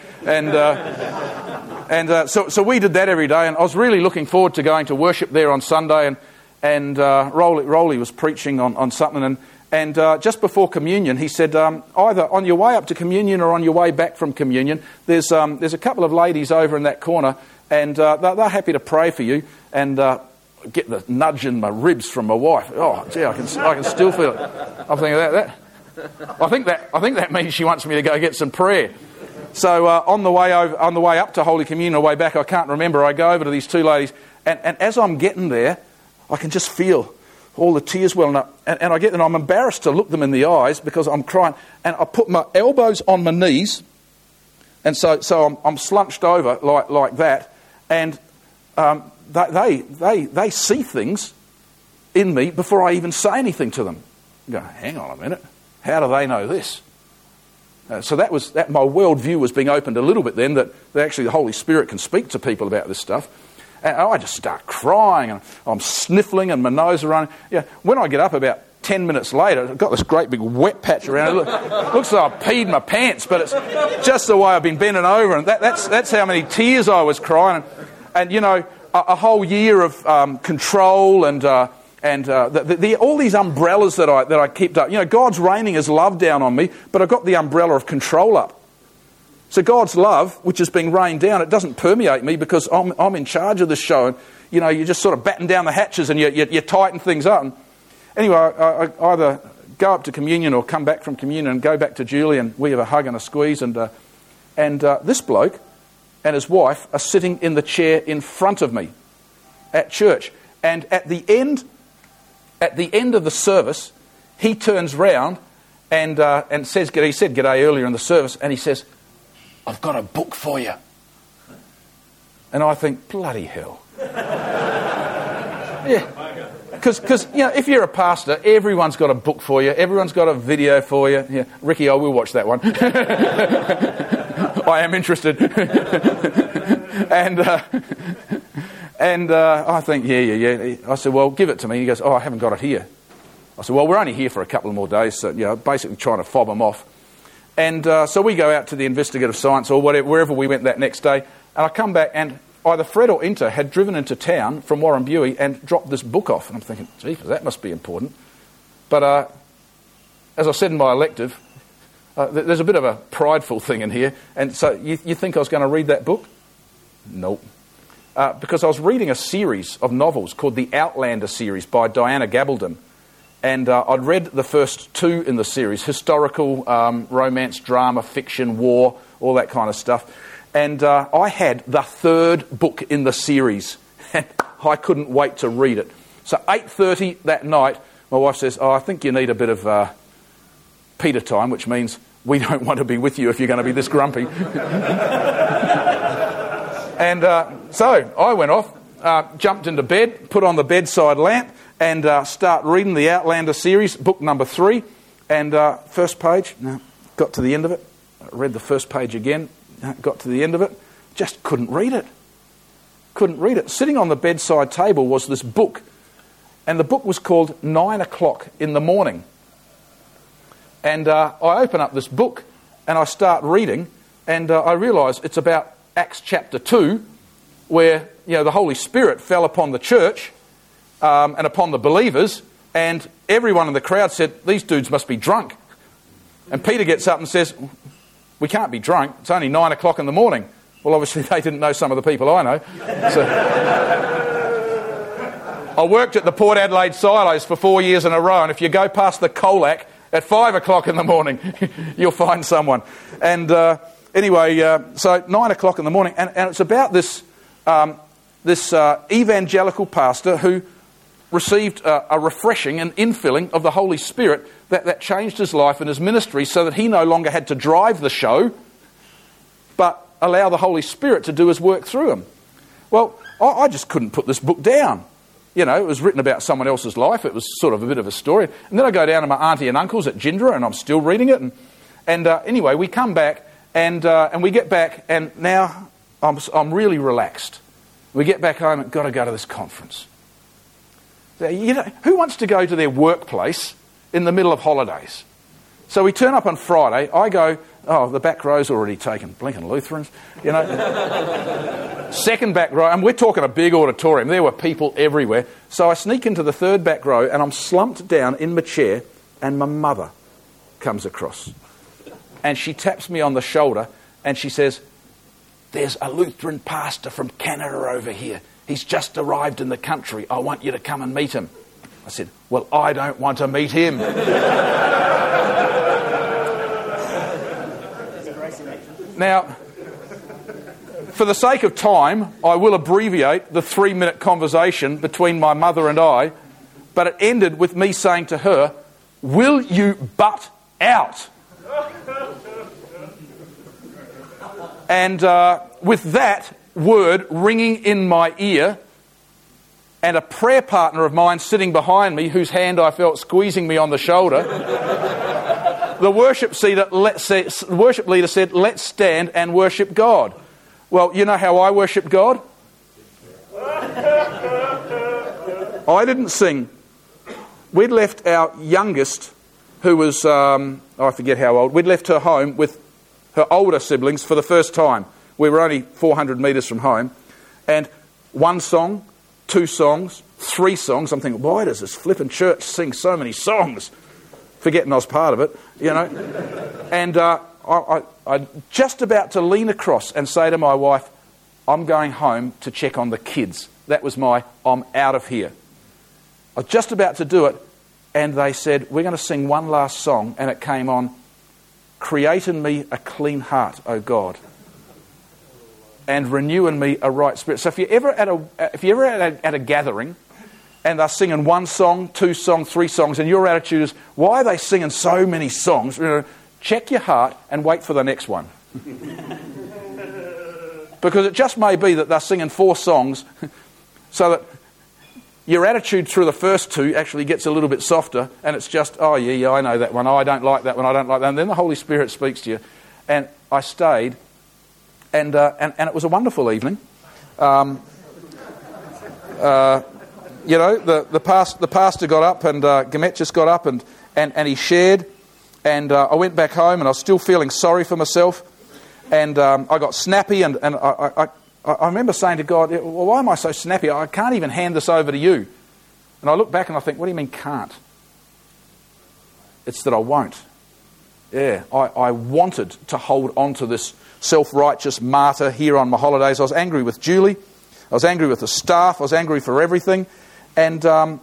So we did that every day, and I was really looking forward to going to worship there on Sunday, and Rolly was preaching on something, and just before communion, he said, either on your way up to communion or on your way back from communion, there's a couple of ladies over in that corner, and they're happy to pray for you. And get the nudge in my ribs from my wife. Oh, gee, I can still feel it. I'm thinking I think that means she wants me to go get some prayer. So on the way up to Holy Communion, on the way back, I can't remember. I go over to these 2 ladies, and as I'm getting there, I can just feel all the tears welling up, and I get there, and I'm embarrassed to look them in the eyes because I'm crying, and I put my elbows on my knees, and so I'm slunched over like that, and they see things in me before I even say anything to them. I go, hang on a minute, how do they know this? So that my worldview was being opened a little bit then, that actually the Holy Spirit can speak to people about this stuff. And I just start crying, and I'm sniffling, and my nose is running. When I get up about 10 minutes later, I've got this great big wet patch around it. Looks like I peed my pants, but it's just the way I've been bending over, and that's how many tears I was crying. And a whole year of control and all these umbrellas that I kept up. God's raining His love down on me, but I've got the umbrella of control up. So God's love, which is being rained down, it doesn't permeate me because I'm in charge of this show. And you just sort of batten down the hatches and you tighten things up. And anyway, I either go up to communion or come back from communion and go back to Julie, and we have a hug and a squeeze. And this bloke and his wife are sitting in the chair in front of me at church. And at the end of the service, he turns round and says, he said g'day earlier in the service, and he says, "I've got a book for you." And I think, bloody hell. Yeah. Because if you're a pastor, everyone's got a book for you. Everyone's got a video for you. Yeah, Ricky, I will watch that one. I am interested. And I think, yeah. I said, "Well, give it to me." He goes, "Oh, I haven't got it here." I said, "Well, we're only here for a couple of more days." So, basically trying to fob them off. And so we go out to the investigative science or wherever we went that next day. And I come back, and either Fred or Inter had driven into town from Warrambewey and dropped this book off. And I'm thinking, gee, that must be important. But as I said in my elective, there's a bit of a prideful thing in here. And so you think I was going to read that book? Nope. Because I was reading a series of novels called the Outlander series by Diana Gabaldon. And I'd read the first two in the series, historical, romance, drama, fiction, war, all that kind of stuff. And I had the third book in the series, and I couldn't wait to read it. So 8:30 that night, my wife says, I think you need a bit of Peter time, which means we don't want to be with you if you're going to be this grumpy. And so I went off, jumped into bed, put on the bedside lamp, and start reading the Outlander series, book number 3. And first page, got to the end of it, read the first page again, got to the end of it, just couldn't read it. Couldn't read it. Sitting on the bedside table was this book, and the book was called 9 o'clock in the morning. And I open up this book, and I start reading, and I realise it's about Acts chapter 2, where the Holy Spirit fell upon the church and upon the believers, and everyone in the crowd said, these dudes must be drunk. And Peter gets up and says, we can't be drunk, it's only 9 o'clock in the morning. Well, obviously they didn't know some of the people I know. So I worked at the Port Adelaide silos for 4 years in a row, and if you go past the Colac at 5 o'clock in the morning, you'll find someone. And anyway, so 9 o'clock in the morning, and it's about this evangelical pastor who received a refreshing and infilling of the Holy Spirit that changed his life and his ministry so that he no longer had to drive the show, but allow the Holy Spirit to do his work through him. Well, I just couldn't put this book down. It was written about someone else's life. It was sort of a bit of a story. And then I go down to my auntie and uncle's at Gindra, and I'm still reading it. And anyway, we come back, and we get back, and now I'm really relaxed. We get back home and got to go to this conference. Who wants to go to their workplace in the middle of holidays? So we turn up on Friday. I go, the back row's already taken. Blinking Lutherans, Second back row, and we're talking a big auditorium. There were people everywhere. So I sneak into the third back row, and I'm slumped down in my chair, and my mother comes across. And she taps me on the shoulder, and she says, there's a Lutheran pastor from Canada over here. He's just arrived in the country. I want you to come and meet him. I said, well, I don't want to meet him. Now, for the sake of time, I will abbreviate the 3-minute conversation between my mother and I, but it ended with me saying to her, will you butt out? And with that word ringing in my ear, and a prayer partner of mine sitting behind me, whose hand I felt squeezing me on the shoulder, the worship leader said, let's stand and worship God. Well, you know how I worship God? I didn't sing. We'd left our youngest, who was, I forget how old, we'd left her home with her older siblings for the first time. We were only 400 metres from home. And 1 song, 2 songs, 3 songs. I'm thinking, why does this flippin' church sing so many songs? Forgetting I was part of it, And I just about to lean across and say to my wife, I'm going home to check on the kids. That was I'm out of here. I was just about to do it, and they said, we're going to sing one last song, and it came on, create in me a clean heart, O God, and renew in me a right spirit. So if you're ever at a gathering, and they're singing 1 song, 2 songs, 3 songs, and your attitude is, why are they singing so many songs? Check your heart and wait for the next one. Because it just may be that they're singing 4 songs so that your attitude through the first 2 actually gets a little bit softer, and it's just, oh yeah, I know that one, I don't like that one, I don't like that. And then the Holy Spirit speaks to you. And I stayed, and it was a wonderful evening. The pastor got up, and Gametchis got up, and he shared, and I went back home, and I was still feeling sorry for myself, and I got snappy, and I remember saying to God, well, why am I so snappy? I can't even hand this over to you. And I look back and I think, what do you mean can't? It's that I won't. Yeah, I wanted to hold on to this self-righteous martyr here on my holidays. I was angry with Julie. I was angry with the staff. I was angry for everything. And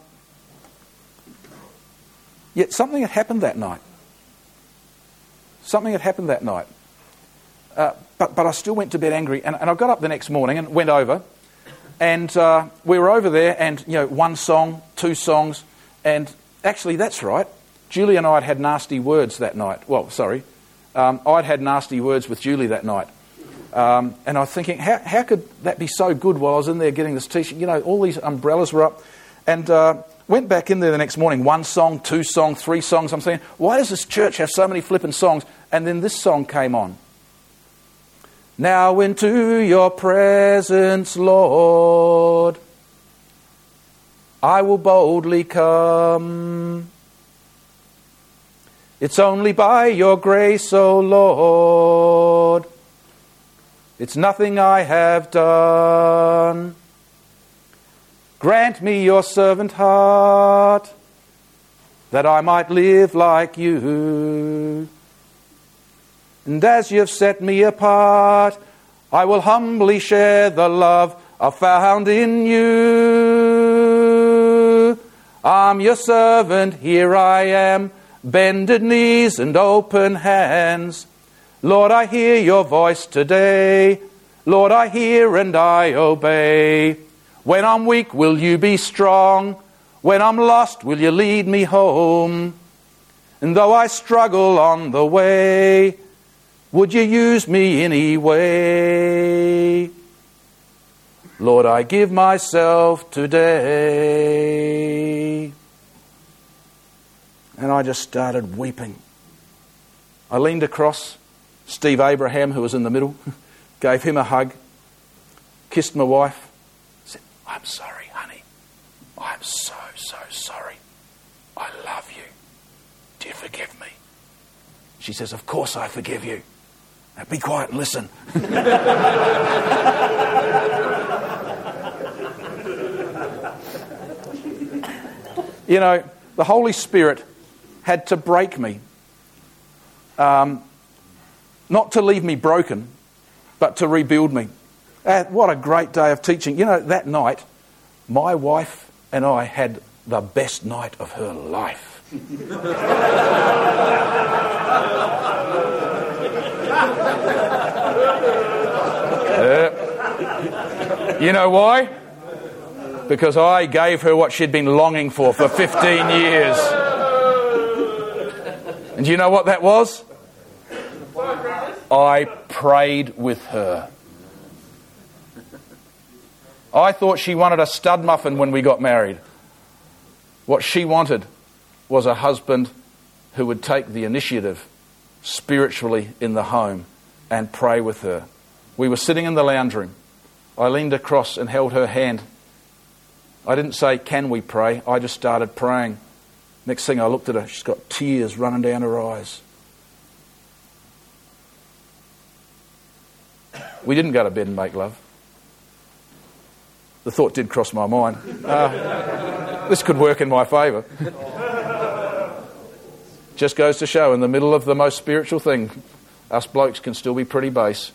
yet something had happened that night. Something had happened that night. But I still went to bed angry. And I got up the next morning and went over. And we were over there and, one song, two songs. And actually, that's right. Julie and I had nasty words that night. Well, sorry. I'd had nasty words with Julie that night. And I was thinking, how could that be so good while I was in there getting this teaching? All these umbrellas were up. And went back in there the next morning. One song, two songs, three songs. I'm thinking, why does this church have so many flippin' songs? And then this song came on. Now into your presence, Lord, I will boldly come. It's only by your grace, O Lord. It's nothing I have done. Grant me your servant heart, that I might live like you. And as you've set me apart, I will humbly share the love I've found in you. I'm your servant, here I am, bended knees and open hands. Lord, I hear your voice today. Lord, I hear and I obey. When I'm weak, will you be strong? When I'm lost, will you lead me home? And though I struggle on the way, would you use me anyway? Lord, I give myself today. And I just started weeping. I leaned across Steve Abraham, who was in the middle, gave him a hug, kissed my wife, said, I'm sorry, honey. I'm so sorry. I love you. Do you forgive me? She says, of course I forgive you. Now be quiet and listen. The Holy Spirit had to break me. Not to leave me broken, but to rebuild me. What a great day of teaching. That night, my wife and I had the best night of her life. You know why? Because I gave her what she'd been longing for 15 years. And do you know what that was? I prayed with her. I thought she wanted a stud muffin when we got married. What she wanted was a husband who would take the initiative spiritually in the home and pray with her. We were sitting in the lounge room. I leaned across and held her hand. I didn't say, can we pray? I just started praying. Next thing I looked at her, she's got tears running down her eyes. We didn't go to bed and make love. The thought did cross my mind. This could work in my favour. Just goes to show, in the middle of the most spiritual thing, us blokes can still be pretty base.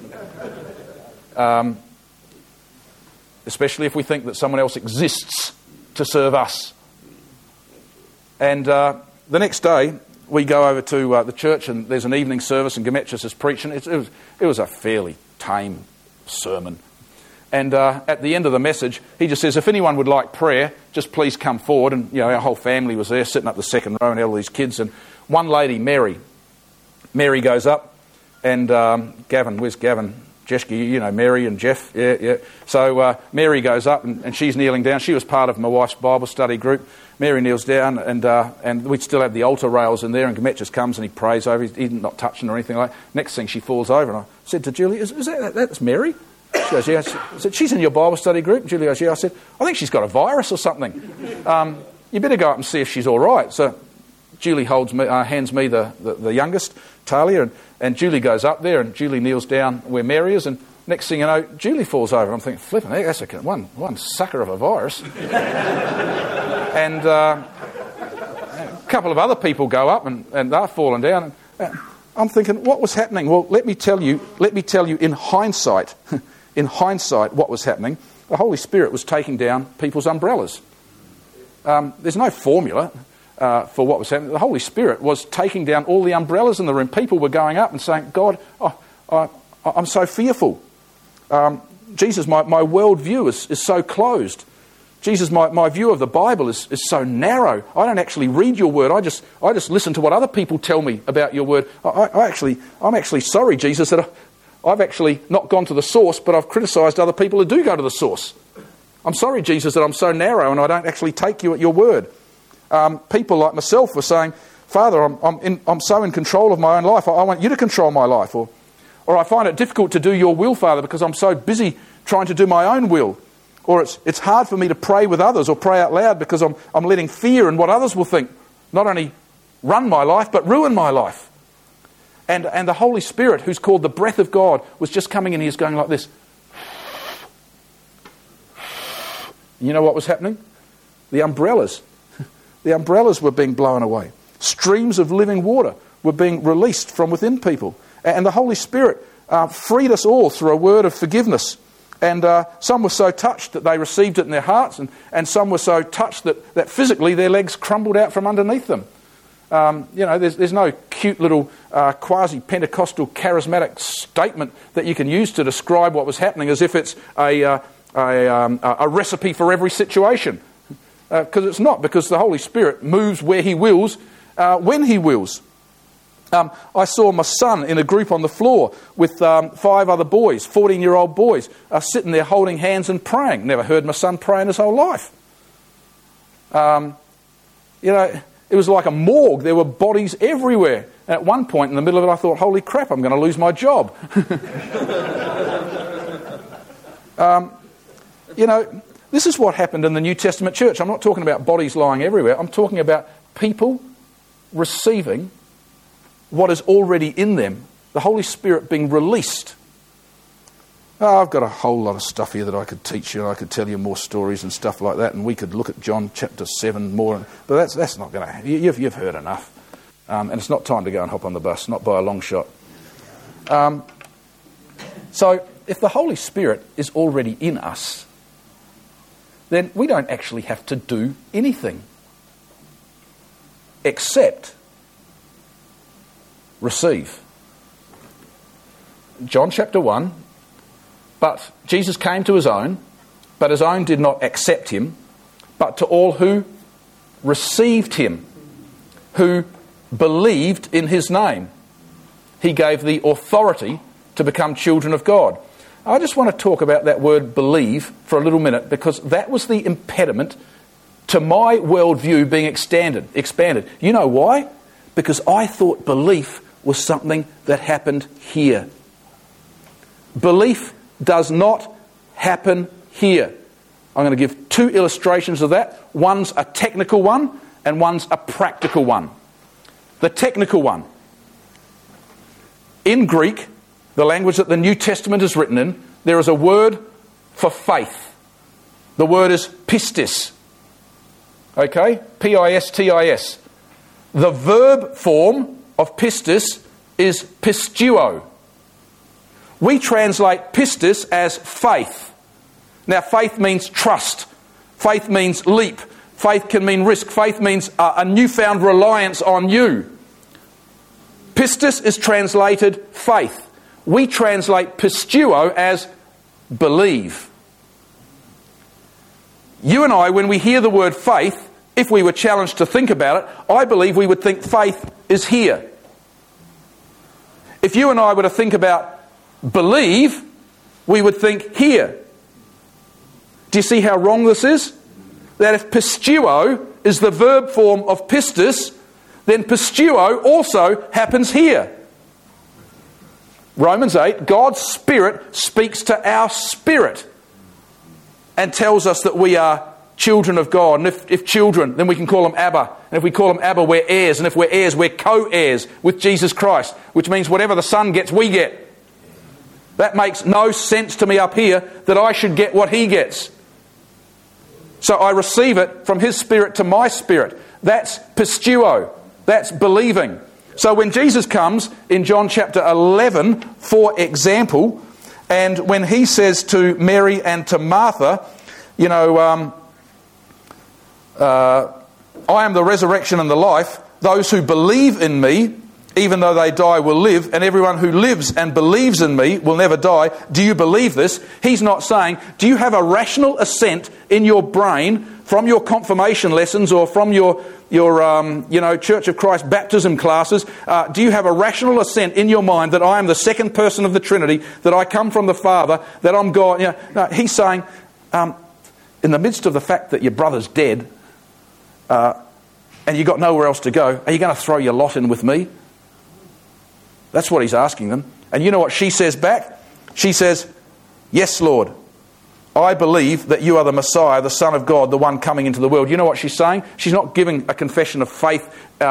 Especially if we think that someone else exists to serve us. And the next day, we go over to the church, and there's an evening service, and Gemetris is preaching. It was a fairly tame sermon. And at the end of the message, he just says, if anyone would like prayer, just please come forward. And, our whole family was there, sitting up the second row, and all these kids. And one lady, Mary goes up, and Gavin, where's Gavin? Jeschke, Mary and Jeff. Yeah. So Mary goes up, and she's kneeling down. She was part of my wife's Bible study group. Mary kneels down, and we still have the altar rails in there, and Gemetris comes and he prays over. He's not touching or anything like that. Next thing, she falls over, and I said to Julie, is that's Mary? She goes, yeah. I said, she's in your Bible study group? Julie goes, yeah. I said, I think she's got a virus or something. You better go up and see if she's all right. So Julie hands me the youngest, Talia, and Julie goes up there, and Julie kneels down where Mary is, and next thing you know, Julie falls over. I'm thinking, flipping, that's one sucker of a virus. And a couple of other people go up and they're falling down. I'm thinking, what was happening? Well, let me tell you in hindsight, what was happening. The Holy Spirit was taking down people's umbrellas. There's no formula for what was happening. The Holy Spirit was taking down all the umbrellas in the room. People were going up and saying, God, I'm so fearful. Jesus, my worldview is so closed. Jesus, my view of the Bible is so narrow. I don't actually read your word. I just listen to what other people tell me about your word. I'm actually sorry, Jesus, that I've actually not gone to the source, but I've criticised other people who do go to the source. I'm sorry, Jesus, that I'm so narrow and I don't actually take you at your word. People like myself were saying, Father, I'm so in control of my own life. I want you to control my life. Or I find it difficult to do your will, Father, because I'm so busy trying to do my own will. Or it's hard for me to pray with others or pray out loud because I'm letting fear and what others will think not only run my life, but ruin my life. And the Holy Spirit, who's called the breath of God, was just coming in. He was going like this. You know what was happening? The umbrellas were being blown away. Streams of living water were being released from within people. And the Holy Spirit freed us all through a word of forgiveness. And some were so touched that they received it in their hearts, and some were so touched that physically their legs crumbled out from underneath them. There's no cute little quasi-Pentecostal charismatic statement that you can use to describe what was happening as if it's a recipe for every situation. Because it's not, because the Holy Spirit moves where he wills, when he wills. I saw my son in a group on the floor with 5 other boys, 14-year-old boys, sitting there holding hands and praying. Never heard my son pray in his whole life. It was like a morgue. There were bodies everywhere. And at one point in the middle of it, I thought, holy crap, I'm going to lose my job. This is what happened in the New Testament church. I'm not talking about bodies lying everywhere. I'm talking about people receiving what is already in them, the Holy Spirit being released. I've got a whole lot of stuff here that I could teach you. I could tell you more stories and stuff like that, and we could look at John chapter 7 more. But that's not going to... You've heard enough. And it's not time to go and hop on the bus, not by a long shot. So if the Holy Spirit is already in us, then we don't actually have to do anything except receive. John chapter 1, but Jesus came to his own, but his own did not accept him, but to all who received him, who believed in his name, he gave the authority to become children of God. I just want to talk about that word believe for a little minute, because that was the impediment to my worldview being expanded. You know why? Because I thought belief was something that happened here. Belief does not happen here. I'm going to give 2 illustrations of that. One's a technical one and one's a practical one. The technical one. In Greek, the language that the New Testament is written in, there is a word for faith. The word is pistis. Okay? P-I-S-T-I-S. The verb form of pistis is pistuo. We translate pistis as faith. Now, faith means trust. Faith means leap. Faith can mean risk. Faith means a newfound reliance on you. Pistis is translated faith. We translate pistuo as believe. You and I, when we hear the word faith, if we were challenged to think about it, I believe we would think faith is here. If you and I were to think about believe, we would think here. Do you see how wrong this is? That if pistuo is the verb form of pistis, then pistuo also happens here. Romans 8, God's Spirit speaks to our spirit and tells us that we are children of God. And if children, then we can call them Abba. And if we call them Abba, we're heirs. And if we're heirs, we're co-heirs with Jesus Christ, which means whatever the Son gets, we get. That makes no sense to me up here that I should get what he gets. So I receive it from his spirit to my spirit. That's pisteuo. That's believing. So when Jesus comes in John chapter 11, for example, and when he says to Mary and to Martha, you know, I am the resurrection and the life. Those who believe in me, even though they die, will live, and everyone who lives and believes in me will never die. Do you believe this? He's not saying, do you have a rational assent in your brain from your confirmation lessons or from your Church of Christ baptism classes? Do you have a rational assent in your mind that I am the second person of the Trinity, that I come from the Father, that I'm God? You know, no, he's saying, in the midst of the fact that your brother's dead, and you've got nowhere else to go, are you going to throw your lot in with me? That's what he's asking them. And you know what she says back? She says, yes, Lord. I believe that you are the Messiah, the Son of God, the one coming into the world. You know what she's saying? She's not giving a confession of faith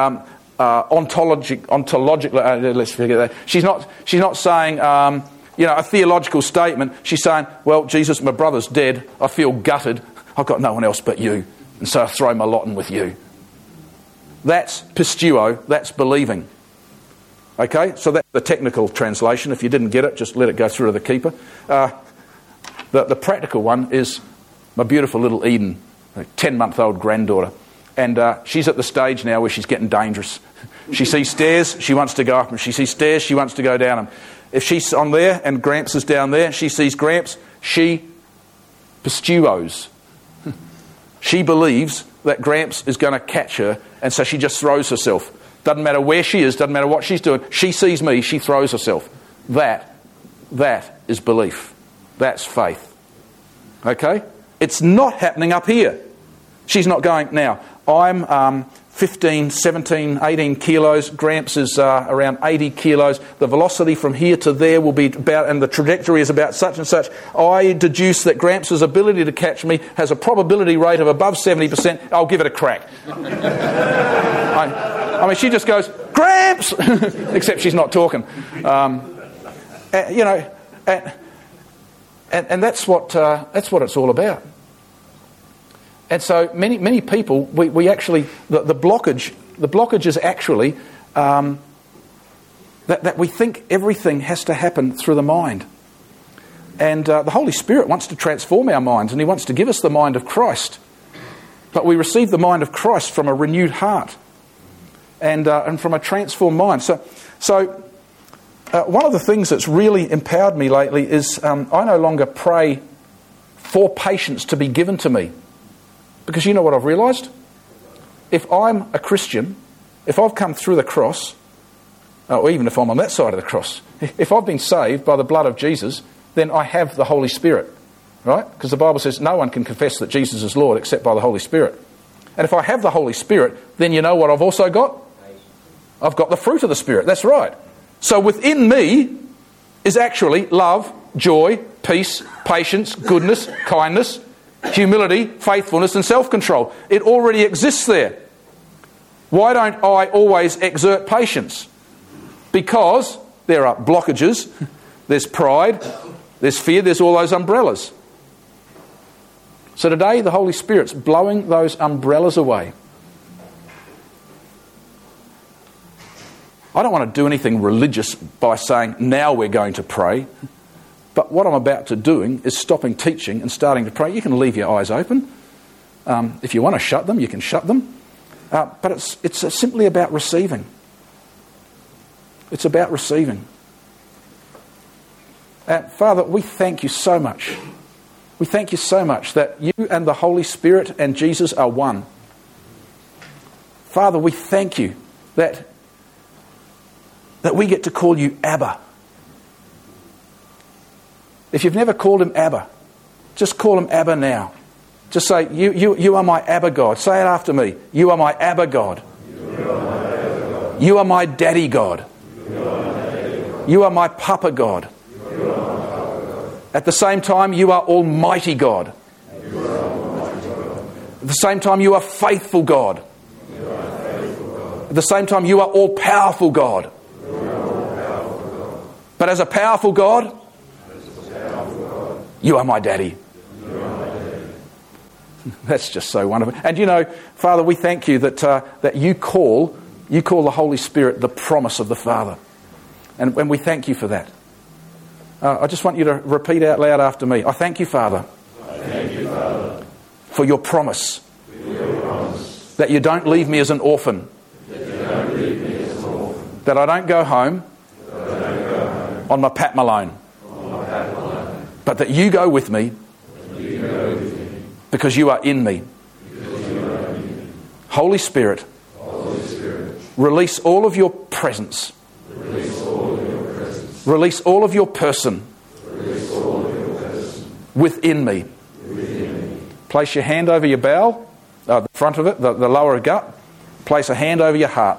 ontologically. Let's forget that. She's not saying a theological statement. She's saying, well, Jesus, my brother's dead. I feel gutted. I've got no one else but you. And so I throw my lot in with you. That's pisteuo. That's believing. Okay, so that's the technical translation. If you didn't get it, just let it go through to the keeper. The practical one is my beautiful little Eden, a 10-month-old granddaughter. And she's at the stage now where she's getting dangerous. She sees stairs, she wants to go up them. She sees stairs, she wants to go down them. If she's on there and Gramps is down there, she sees Gramps, she pisteuos. She believes that Gramps is going to catch her, and so she just throws herself. Doesn't matter where she is, doesn't matter what she's doing. She sees me, she throws herself. That is belief. That's faith. Okay? It's not happening up here. She's not going, now, I'm 15, 17, 18 kilos. Gramps is around 80 kilos. The velocity from here to there will be about, and the trajectory is about such and such. I deduce that Gramps' ability to catch me has a probability rate of above 70%. I'll give it a crack. I mean, she just goes, Gramps! Except she's not talking. And that's what it's all about. And so many people, we actually, the blockage is actually that we think everything has to happen through the mind. And the Holy Spirit wants to transform our minds, and He wants to give us the mind of Christ. But we receive the mind of Christ from a renewed heart and from a transformed mind. So one of the things that's really empowered me lately is I no longer pray for patience to be given to me. Because you know what I've realised? If I'm a Christian, if I've come through the cross, or even if I'm on that side of the cross, if I've been saved by the blood of Jesus, then I have the Holy Spirit, right? Because the Bible says no one can confess that Jesus is Lord except by the Holy Spirit. And if I have the Holy Spirit, then you know what I've also got? I've got the fruit of the Spirit, that's right. So within me is actually love, joy, peace, patience, goodness, kindness, humility, faithfulness and self-control. It already exists there. Why don't I always exert patience? Because there are blockages, there's pride, there's fear, there's all those umbrellas. So today the Holy Spirit's blowing those umbrellas away. I don't want to do anything religious by saying now we're going to pray. But what I'm about to doing is stopping teaching and starting to pray. You can leave your eyes open. If you want to shut them, you can shut them. But it's simply about receiving. It's about receiving. Father, we thank you so much. We thank you so much that you and the Holy Spirit and Jesus are one. Father, we thank you that we get to call you Abba. If you've never called him Abba, just call him Abba now. Just say, you are my Abba God. Say it after me. You are my Abba God. You are my Daddy God. You are my Papa God. At the same time, you are Almighty God. At the same time, you are faithful God. At the same time, you are all-powerful God. But as a powerful God, you are my Daddy. That's just so wonderful. And you know, Father, we thank you that you call the Holy Spirit the promise of the Father. And we thank you for that. I just want you to repeat out loud after me. I thank you, Father. I thank you, Father. For your promise. That you don't leave me as an orphan. That I don't go home on my Pat Malone. But that you go with me because you are in me. Holy Spirit, release all of your presence. Release all of your person within me. Place your hand over your bowel, the front of it, the lower gut. Place a hand over your heart.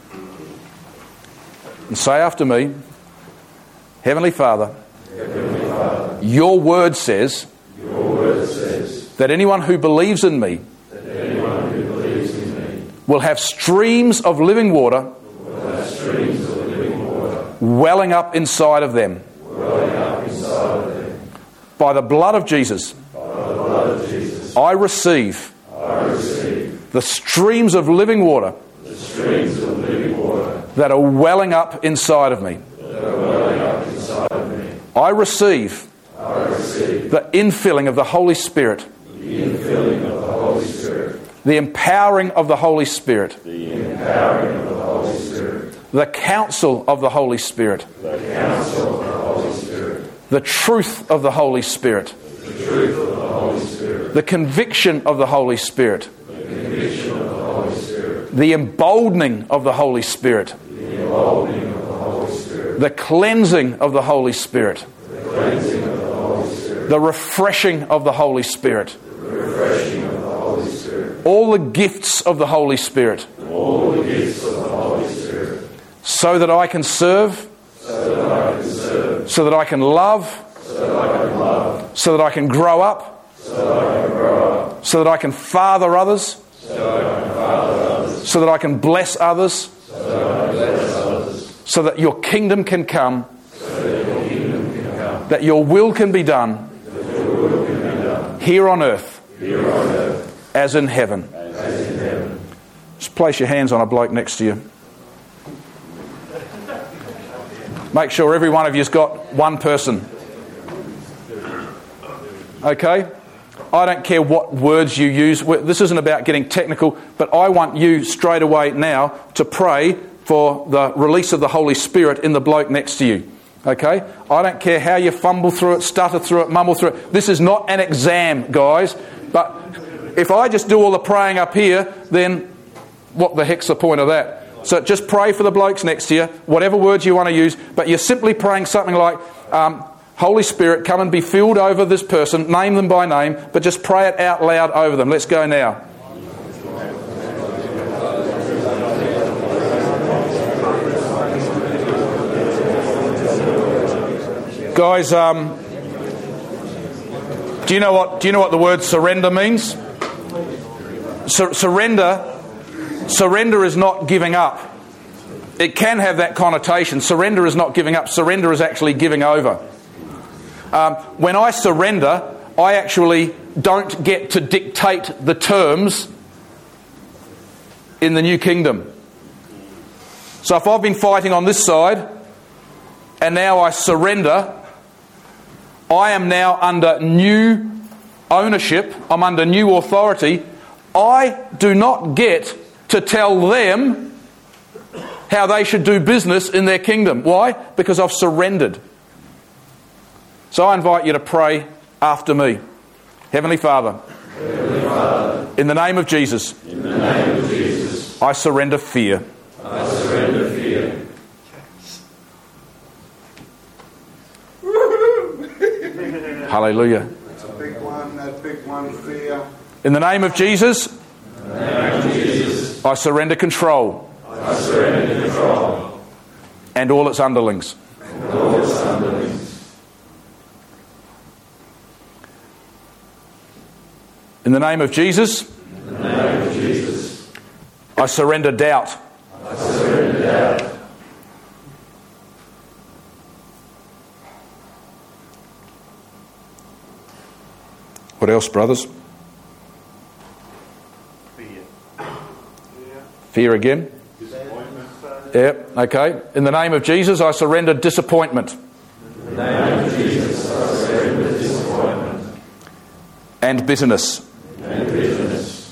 And say after me, Heavenly Father, your word says that anyone who believes in me will have streams of living water welling up inside of them. By the blood of Jesus, I receive the streams of living water that are welling up inside of me. I receive the infilling of the Holy Spirit, the empowering of the Holy Spirit, the counsel of the Holy Spirit, the truth of the Holy Spirit, the conviction of the Holy Spirit, the emboldening of the Holy Spirit, the cleansing of the Holy Spirit, the refreshing of the Holy Spirit, all the gifts of the Holy Spirit, so that I can serve, so that I can love, so that I can grow up, so that I can father others, so that I can bless others, so that your kingdom can come, that your will can be done here on earth as in heaven. Just place your hands on a bloke next to you. Make sure every one of you's got one person. Okay? I don't care what words you use. This isn't about getting technical, but I want you straight away now to pray for the release of the Holy Spirit in the bloke next to you. Okay? I don't care how you fumble through it, stutter through it, mumble through it. This is not an exam, guys. But if I just do all the praying up here, then what the heck's the point of that? So just pray for the blokes next to you, whatever words you want to use, but you're simply praying something like, Holy Spirit, come and be filled over this person, name them by name, but just pray it out loud over them. Let's go now. Guys, do you know what the word surrender means? Surrender is not giving up. It can have that connotation. Surrender is not giving up. Surrender is actually giving over. When I surrender, I actually don't get to dictate the terms in the new kingdom. So if I've been fighting on this side and now I surrender, I am now under new ownership. I'm under new authority. I do not get to tell them how they should do business in their kingdom. Why? Because I've surrendered. So I invite you to pray after me. Heavenly Father, in the name of Jesus, I surrender fear. Hallelujah. That's a big one, that big one, fear. In the name of Jesus, I surrender control. And all its underlings. In the name of Jesus, I surrender doubt. What else, brothers? Here again. Yep, okay. In the name of Jesus, I surrender disappointment. In the name of Jesus, I surrender disappointment. And bitterness. And bitterness.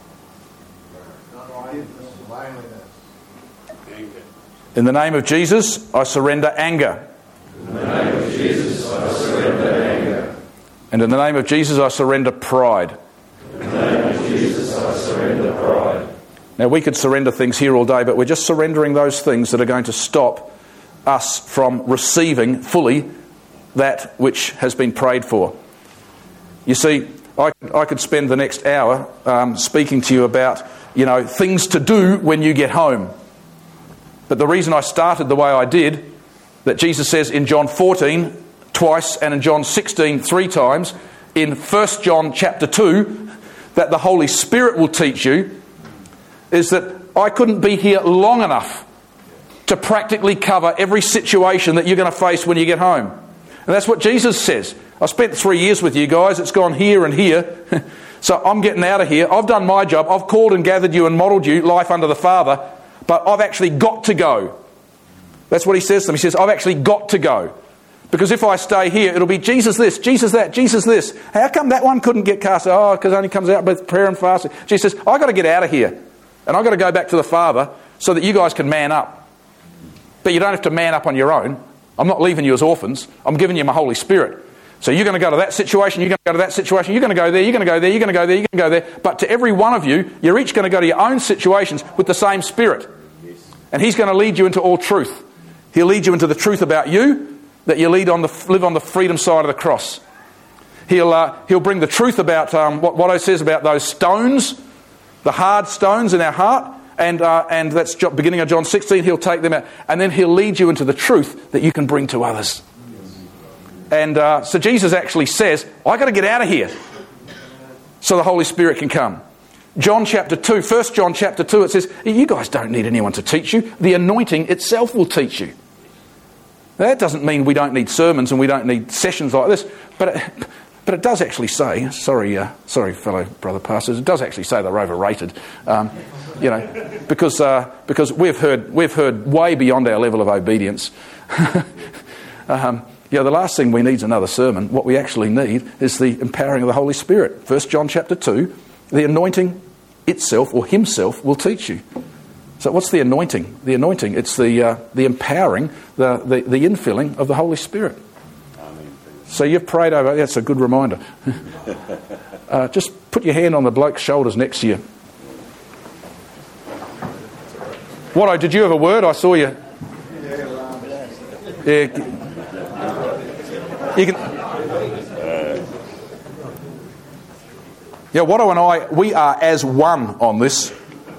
In the name of Jesus, I surrender anger. In the name of Jesus, I surrender anger. And in the name of Jesus, I surrender pride. In the name of Jesus, I surrender pride. Now, we could surrender things here all day, but we're just surrendering those things that are going to stop us from receiving fully that which has been prayed for. You see, I could spend the next hour speaking to you about, things to do when you get home. But the reason I started the way I did, that Jesus says in John 14 twice and in John 16 3 times, in 1 John chapter 2, that the Holy Spirit will teach you, is that I couldn't be here long enough to practically cover every situation that you're going to face when you get home. And that's what Jesus says. I spent 3 years with you guys. It's gone here and here. So I'm getting out of here. I've done my job. I've called and gathered you and modelled you life under the Father. But I've actually got to go. That's what he says to them. He says, I've actually got to go. Because if I stay here, it'll be Jesus this, Jesus that, Jesus this. How come that one couldn't get cast out? Oh, because it only comes out with prayer and fasting. Jesus says, I've got to get out of here. And I've got to go back to the Father so that you guys can man up. But you don't have to man up on your own. I'm not leaving you as orphans. I'm giving you my Holy Spirit. So you're going to go to that situation, you're going to go to that situation, you're going to go there, you're going to go there, you're going to go there, you're going to go there. But to every one of you, you're each going to go to your own situations with the same Spirit. And He's going to lead you into all truth. He'll lead you into the truth about you, that you live on the freedom side of the cross. He'll bring the truth about what Watto says about those stones, the hard stones in our heart, and that's beginning of John 16. He'll take them out, and then He'll lead you into the truth that you can bring to others. And so Jesus actually says, I've got to get out of here so the Holy Spirit can come. John chapter 2, 1 John chapter 2, it says, you guys don't need anyone to teach you. The anointing itself will teach you. Now, that doesn't mean we don't need sermons and we don't need sessions like this, but it does actually say, sorry fellow brother pastors, it does actually say they're overrated, because we've heard way beyond our level of obedience. The last thing we need is another sermon. What we actually need is the empowering of the Holy Spirit. 1 John chapter 2, the anointing itself or Himself will teach you. So what's the anointing? The anointing, it's the empowering, the infilling of the Holy Spirit. So you've prayed over, that's a good reminder. Just put your hand on the bloke's shoulders next to you. Watto, did you have a word? I saw you. Yeah. You can. Yeah, Watto and I, we are as one on this.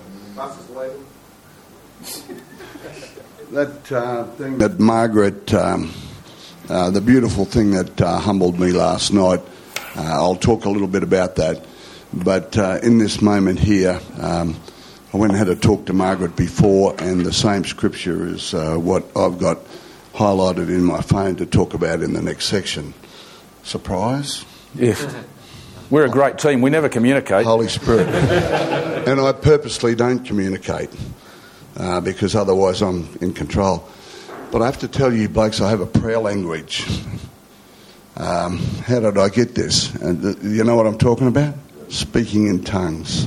That thing that Margaret, the beautiful thing that humbled me last night, I'll talk a little bit about that. But in this moment here, I went and had a talk to Margaret before, and the same scripture is what I've got highlighted in my phone to talk about in the next section. Surprise? Yes. We're a great team. We never communicate. Holy Spirit. And I purposely don't communicate because otherwise I'm in control. But I have to tell you, blokes, I have a prayer language. How did I get this? You know what I'm talking about? Speaking in tongues.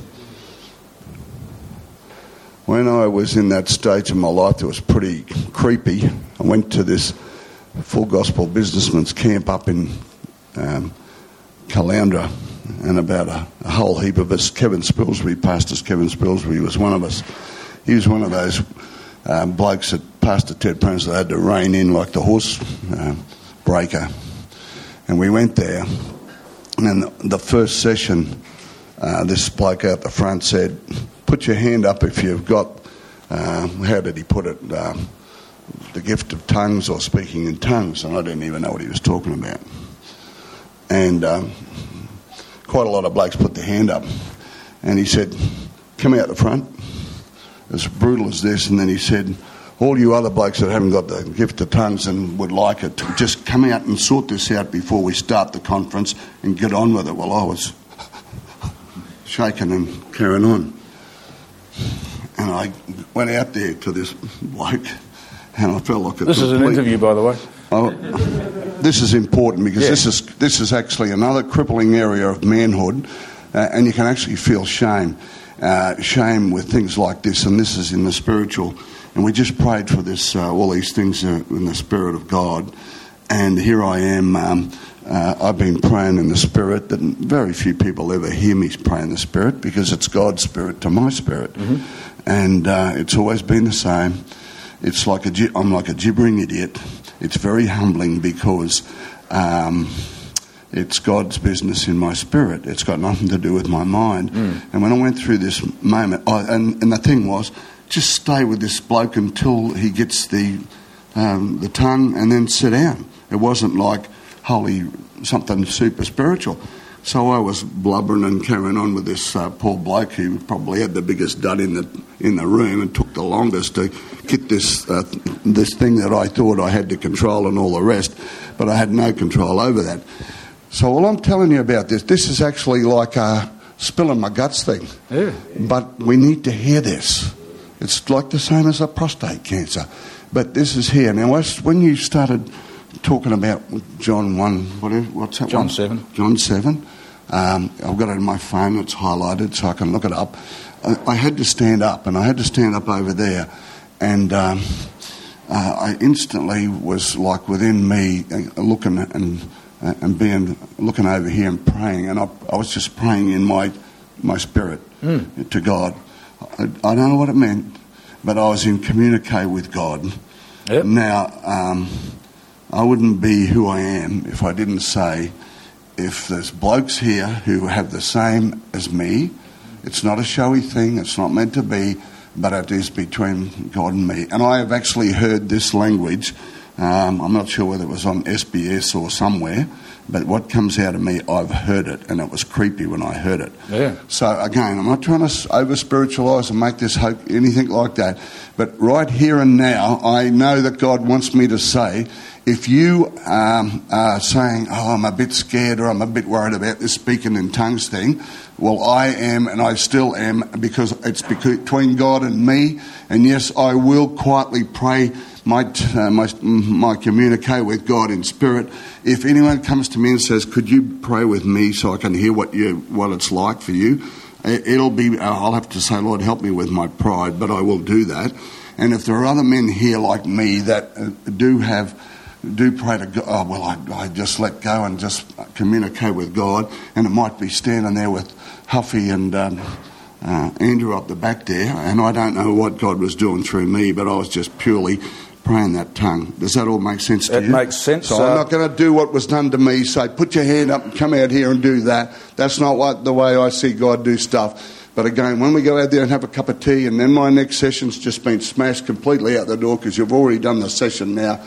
When I was in that stage of my life that was pretty creepy, I went to this full gospel businessman's camp up in Caloundra, and about a whole heap of us. Kevin Spilsbury, Pastor Kevin Spilsbury was one of us. He was one of those blokes that Pastor Ted Prinsley had to rein in like the horse breaker. And we went there, and the first session, this bloke out the front said, put your hand up if you've got, how did he put it, the gift of tongues or speaking in tongues. And I didn't even know what he was talking about. And quite a lot of blokes put their hand up. And he said, come out the front, as brutal as this. And then he said, all you other blokes that haven't got the gift of tongues and would like it, just come out and sort this out before we start the conference and get on with it. Well, I was shaking and carrying on. And I went out there to this bloke, and I felt like This is an interview, by the way. This is important because Yeah. this is actually another crippling area of manhood, and you can actually feel shame with things like this, and this is in the spiritual. And we just prayed for this, all these things in the Spirit of God, and here I am. I've been praying in the Spirit. That very few people ever hear me pray in the Spirit because it's God's Spirit to my spirit, and it's always been the same. It's like I'm like a gibbering idiot. It's very humbling because it's God's business in my spirit. It's got nothing to do with my mind. And when I went through this moment, and the thing was, just stay with this bloke until he gets the tongue and then sit down. It wasn't like something super spiritual. So I was blubbering and carrying on with this poor bloke who probably had the biggest dud in the room and took the longest to get this thing that I thought I had to control and all the rest, but I had no control over that. So all I'm telling you about this is actually like a spilling my guts thing. Yeah. But we need to hear this. It's like the same as a prostate cancer. But this is here. Now, when you started talking about John 1, what's that John one? 7. John 7. I've got it in my phone. It's highlighted so I can look it up. I had to stand up, and I had to stand up over there. And I instantly was like within me looking looking over here and praying. And I was just praying in my spirit to God. I don't know what it meant, but I was in communique with God. Yep. Now, I wouldn't be who I am if I didn't say, if there's blokes here who have the same as me, it's not a showy thing, it's not meant to be, but it is between God and me. And I have actually heard this language. I'm not sure whether it was on SBS or somewhere, but what comes out of me, I've heard it, and it was creepy when I heard it. Yeah. So again, I'm not trying to over-spiritualise and make this hope, anything like that, but right here and now, I know that God wants me to say, if you are saying, I'm a bit scared or I'm a bit worried about this speaking in tongues thing, well, I am, and I still am, because it's between God and me, and yes, I will quietly pray my communique with God in spirit. If anyone comes to me and says, could you pray with me so I can hear what it's like for you, I'll have to say, Lord, help me with my pride, but I will do that. And if there are other men here like me that do pray to God, I just let go and just communicate with God, and it might be standing there with Huffy and Andrew up the back there, and I don't know what God was doing through me, but I was just purely praying that tongue. Does that all make sense to you? It makes sense. So I'm not going to do what was done to me, say, put your hand up and come out here and do that. That's not the way I see God do stuff. But again, when we go out there and have a cup of tea, and then my next session's just been smashed completely out the door because you've already done the session now.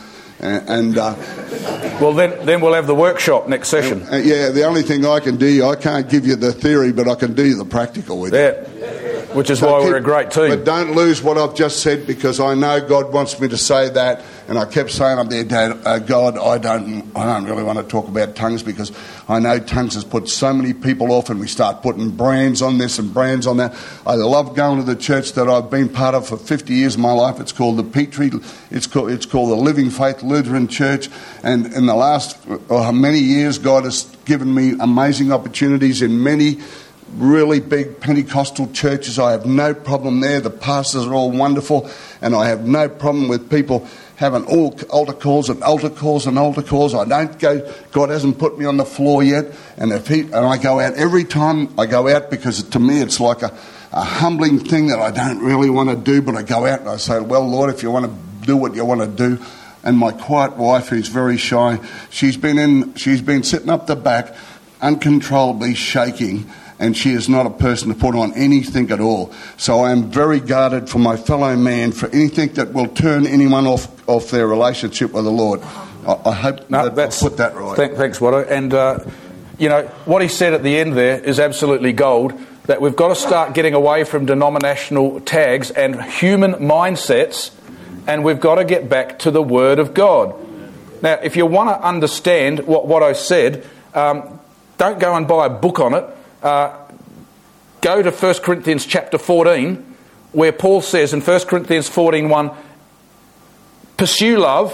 Well, then we'll have the workshop next session. The only thing I can do, I can't give you the theory, but I can do you the practical with you. Which is why we're a great team. But don't lose what I've just said, because I know God wants me to say that, and I kept saying up there, Dad, God, I don't really want to talk about tongues, because I know tongues has put so many people off, and we start putting brands on this and brands on that. I love going to the church that I've been part of for 50 years of my life. It's called the Petrie. It's called the Living Faith Lutheran Church, and in the last many years, God has given me amazing opportunities in many really big Pentecostal churches. I have no problem there. The pastors are all wonderful, and I have no problem with people having all altar calls and altar calls and altar calls. I don't go. God hasn't put me on the floor yet, and I go out every time I go out, because to me it's like a humbling thing that I don't really want to do, but I go out and I say, well, Lord, if you want to do what you want to do. And my quiet wife, who's very shy, she's been sitting up the back, uncontrollably shaking. And she is not a person to put on anything at all. So I am very guarded for my fellow man, for anything that will turn anyone off their relationship with the Lord. I hope I put that right. Thanks, Watto. And, what he said at the end there is absolutely gold, that we've got to start getting away from denominational tags and human mindsets, and we've got to get back to the Word of God. Now, if you want to understand what Watto said, don't go and buy a book on it. Go to 1 Corinthians chapter 14, where Paul says in 1 Corinthians 14:1, pursue love,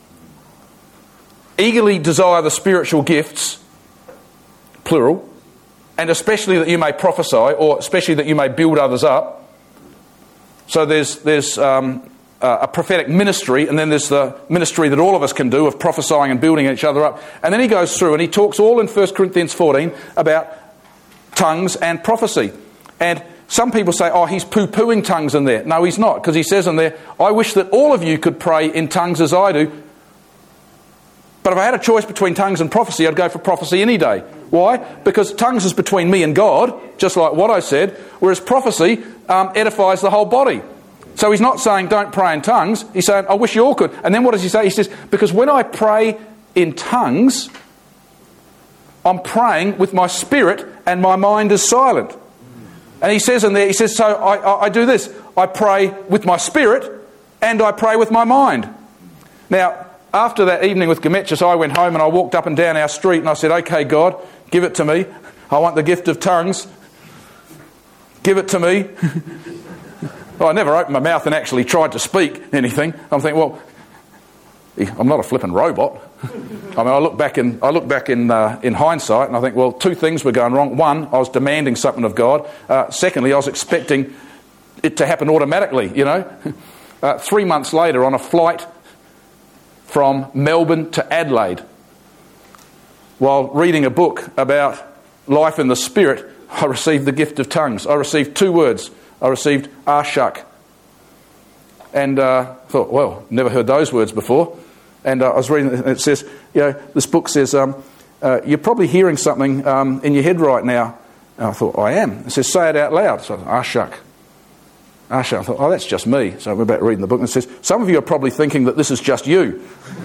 eagerly desire the spiritual gifts, plural, and especially that you may prophesy, or especially that you may build others up. So there's a prophetic ministry, and then there's the ministry that all of us can do of prophesying and building each other up. And then he goes through and he talks all in 1 Corinthians 14 about tongues and prophecy. And some people say, oh, he's poo-pooing tongues in there. No, he's not, because he says in there, I wish that all of you could pray in tongues as I do. But if I had a choice between tongues and prophecy, I'd go for prophecy any day. Why? Because tongues is between me and God, just like what I said, whereas prophecy edifies the whole body. So he's not saying don't pray in tongues. He's saying, I wish you all could. And then what does he say? He says, because when I pray in tongues, I'm praying with my spirit and my mind is silent. And he says in there, he says, so I do this. I pray with my spirit and I pray with my mind. Now, after that evening with Gemetchis, I went home and I walked up and down our street and I said, okay, God, give it to me. I want the gift of tongues. Give it to me. Well, I never opened my mouth and actually tried to speak anything. I'm thinking, well, I'm not a flipping robot. I mean, I look back in hindsight and I think, well, two things were going wrong. One, I was demanding something of God. Secondly, I was expecting it to happen automatically, you know. 3 months later, on a flight from Melbourne to Adelaide, while reading a book about life in the Spirit, I received the gift of tongues. I received 2 words. I received Ashak. And thought, well, never heard those words before. And I was reading, and it says, you know, this book says, you're probably hearing something in your head right now. And I thought, I am. It says, say it out loud. So Ashak. Ashak. I thought, oh, that's just me. So I went back reading the book and it says, some of you are probably thinking that this is just you.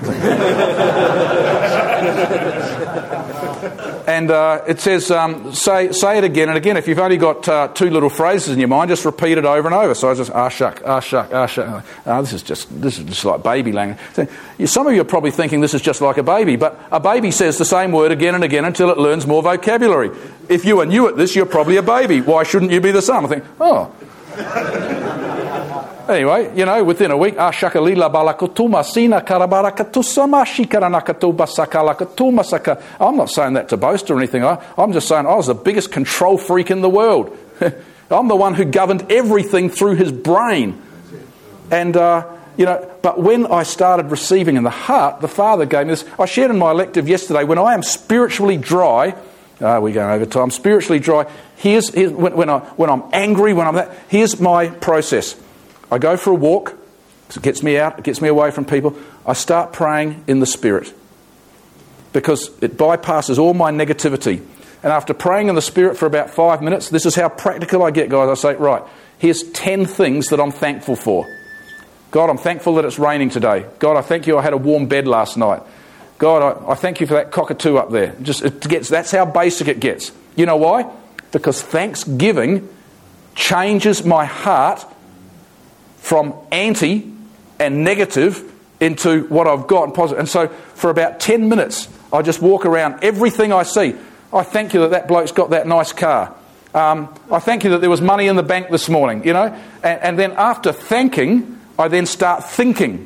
And it says, say it again and again. If you've only got 2 little phrases in your mind, just repeat it over and over. So I just, Ashak, Ashak, Ashak. This is just like baby language. So, some of you are probably thinking this is just like a baby, but a baby says the same word again and again until it learns more vocabulary. If you are new at this, you're probably a baby. Why shouldn't you be the same? I think, oh. Anyway, you know, within a week, I'm not saying that to boast or anything. I'm just saying I was the biggest control freak in the world. I'm the one who governed everything through his brain. And, you know, but when I started receiving in the heart, the Father gave me this. I shared in my elective yesterday, when I am spiritually dry, we're going over time, spiritually dry, here's when I'm angry, when I'm that, here's my process. I go for a walk, it gets me out, it gets me away from people. I start praying in the Spirit because it bypasses all my negativity. And after praying in the Spirit for about 5 minutes, this is how practical I get, guys. I say, right, here's 10 things that I'm thankful for. God, I'm thankful that it's raining today. God, I thank you I had a warm bed last night. God, I thank you for that cockatoo up there. That's how basic it gets. You know why? Because thanksgiving changes my heart from anti and negative into what I've got and positive. And so for about 10 minutes, I just walk around everything I see. I thank you that bloke's got that nice car. I thank you that there was money in the bank this morning, you know. And then after thanking, I then start thinking.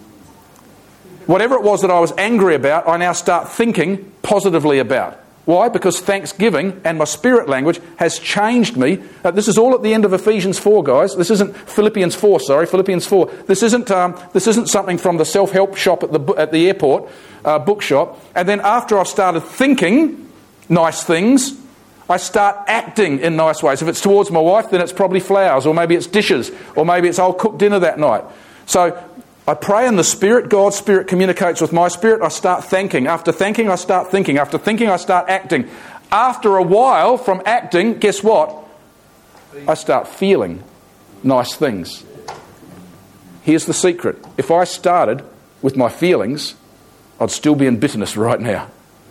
Whatever it was that I was angry about, I now start thinking positively about. Why? Because thanksgiving and my spirit language has changed me. This is all at the end of Ephesians 4, guys. This isn't Philippians 4, Philippians 4. This isn't something from the self-help shop at the airport, bookshop. And then after I've started thinking nice things, I start acting in nice ways. If it's towards my wife, then it's probably flowers, or maybe it's dishes, or maybe it's I'll cook dinner that night. So I pray in the Spirit. God's Spirit communicates with my spirit. I start thanking. After thanking, I start thinking. After thinking, I start acting. After a while from acting, guess what? I start feeling nice things. Here's the secret. If I started with my feelings, I'd still be in bitterness right now.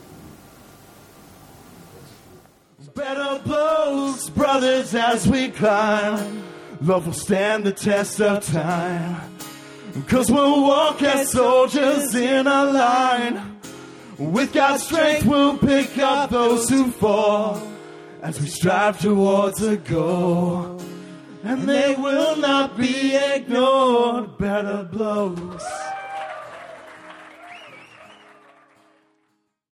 Better boats, brothers, as we climb. Love will stand the test of time. 'Cause we'll walk as soldiers in a line. With God's strength we'll pick up those who fall as we strive towards a goal. and they will not be ignored. Better blows.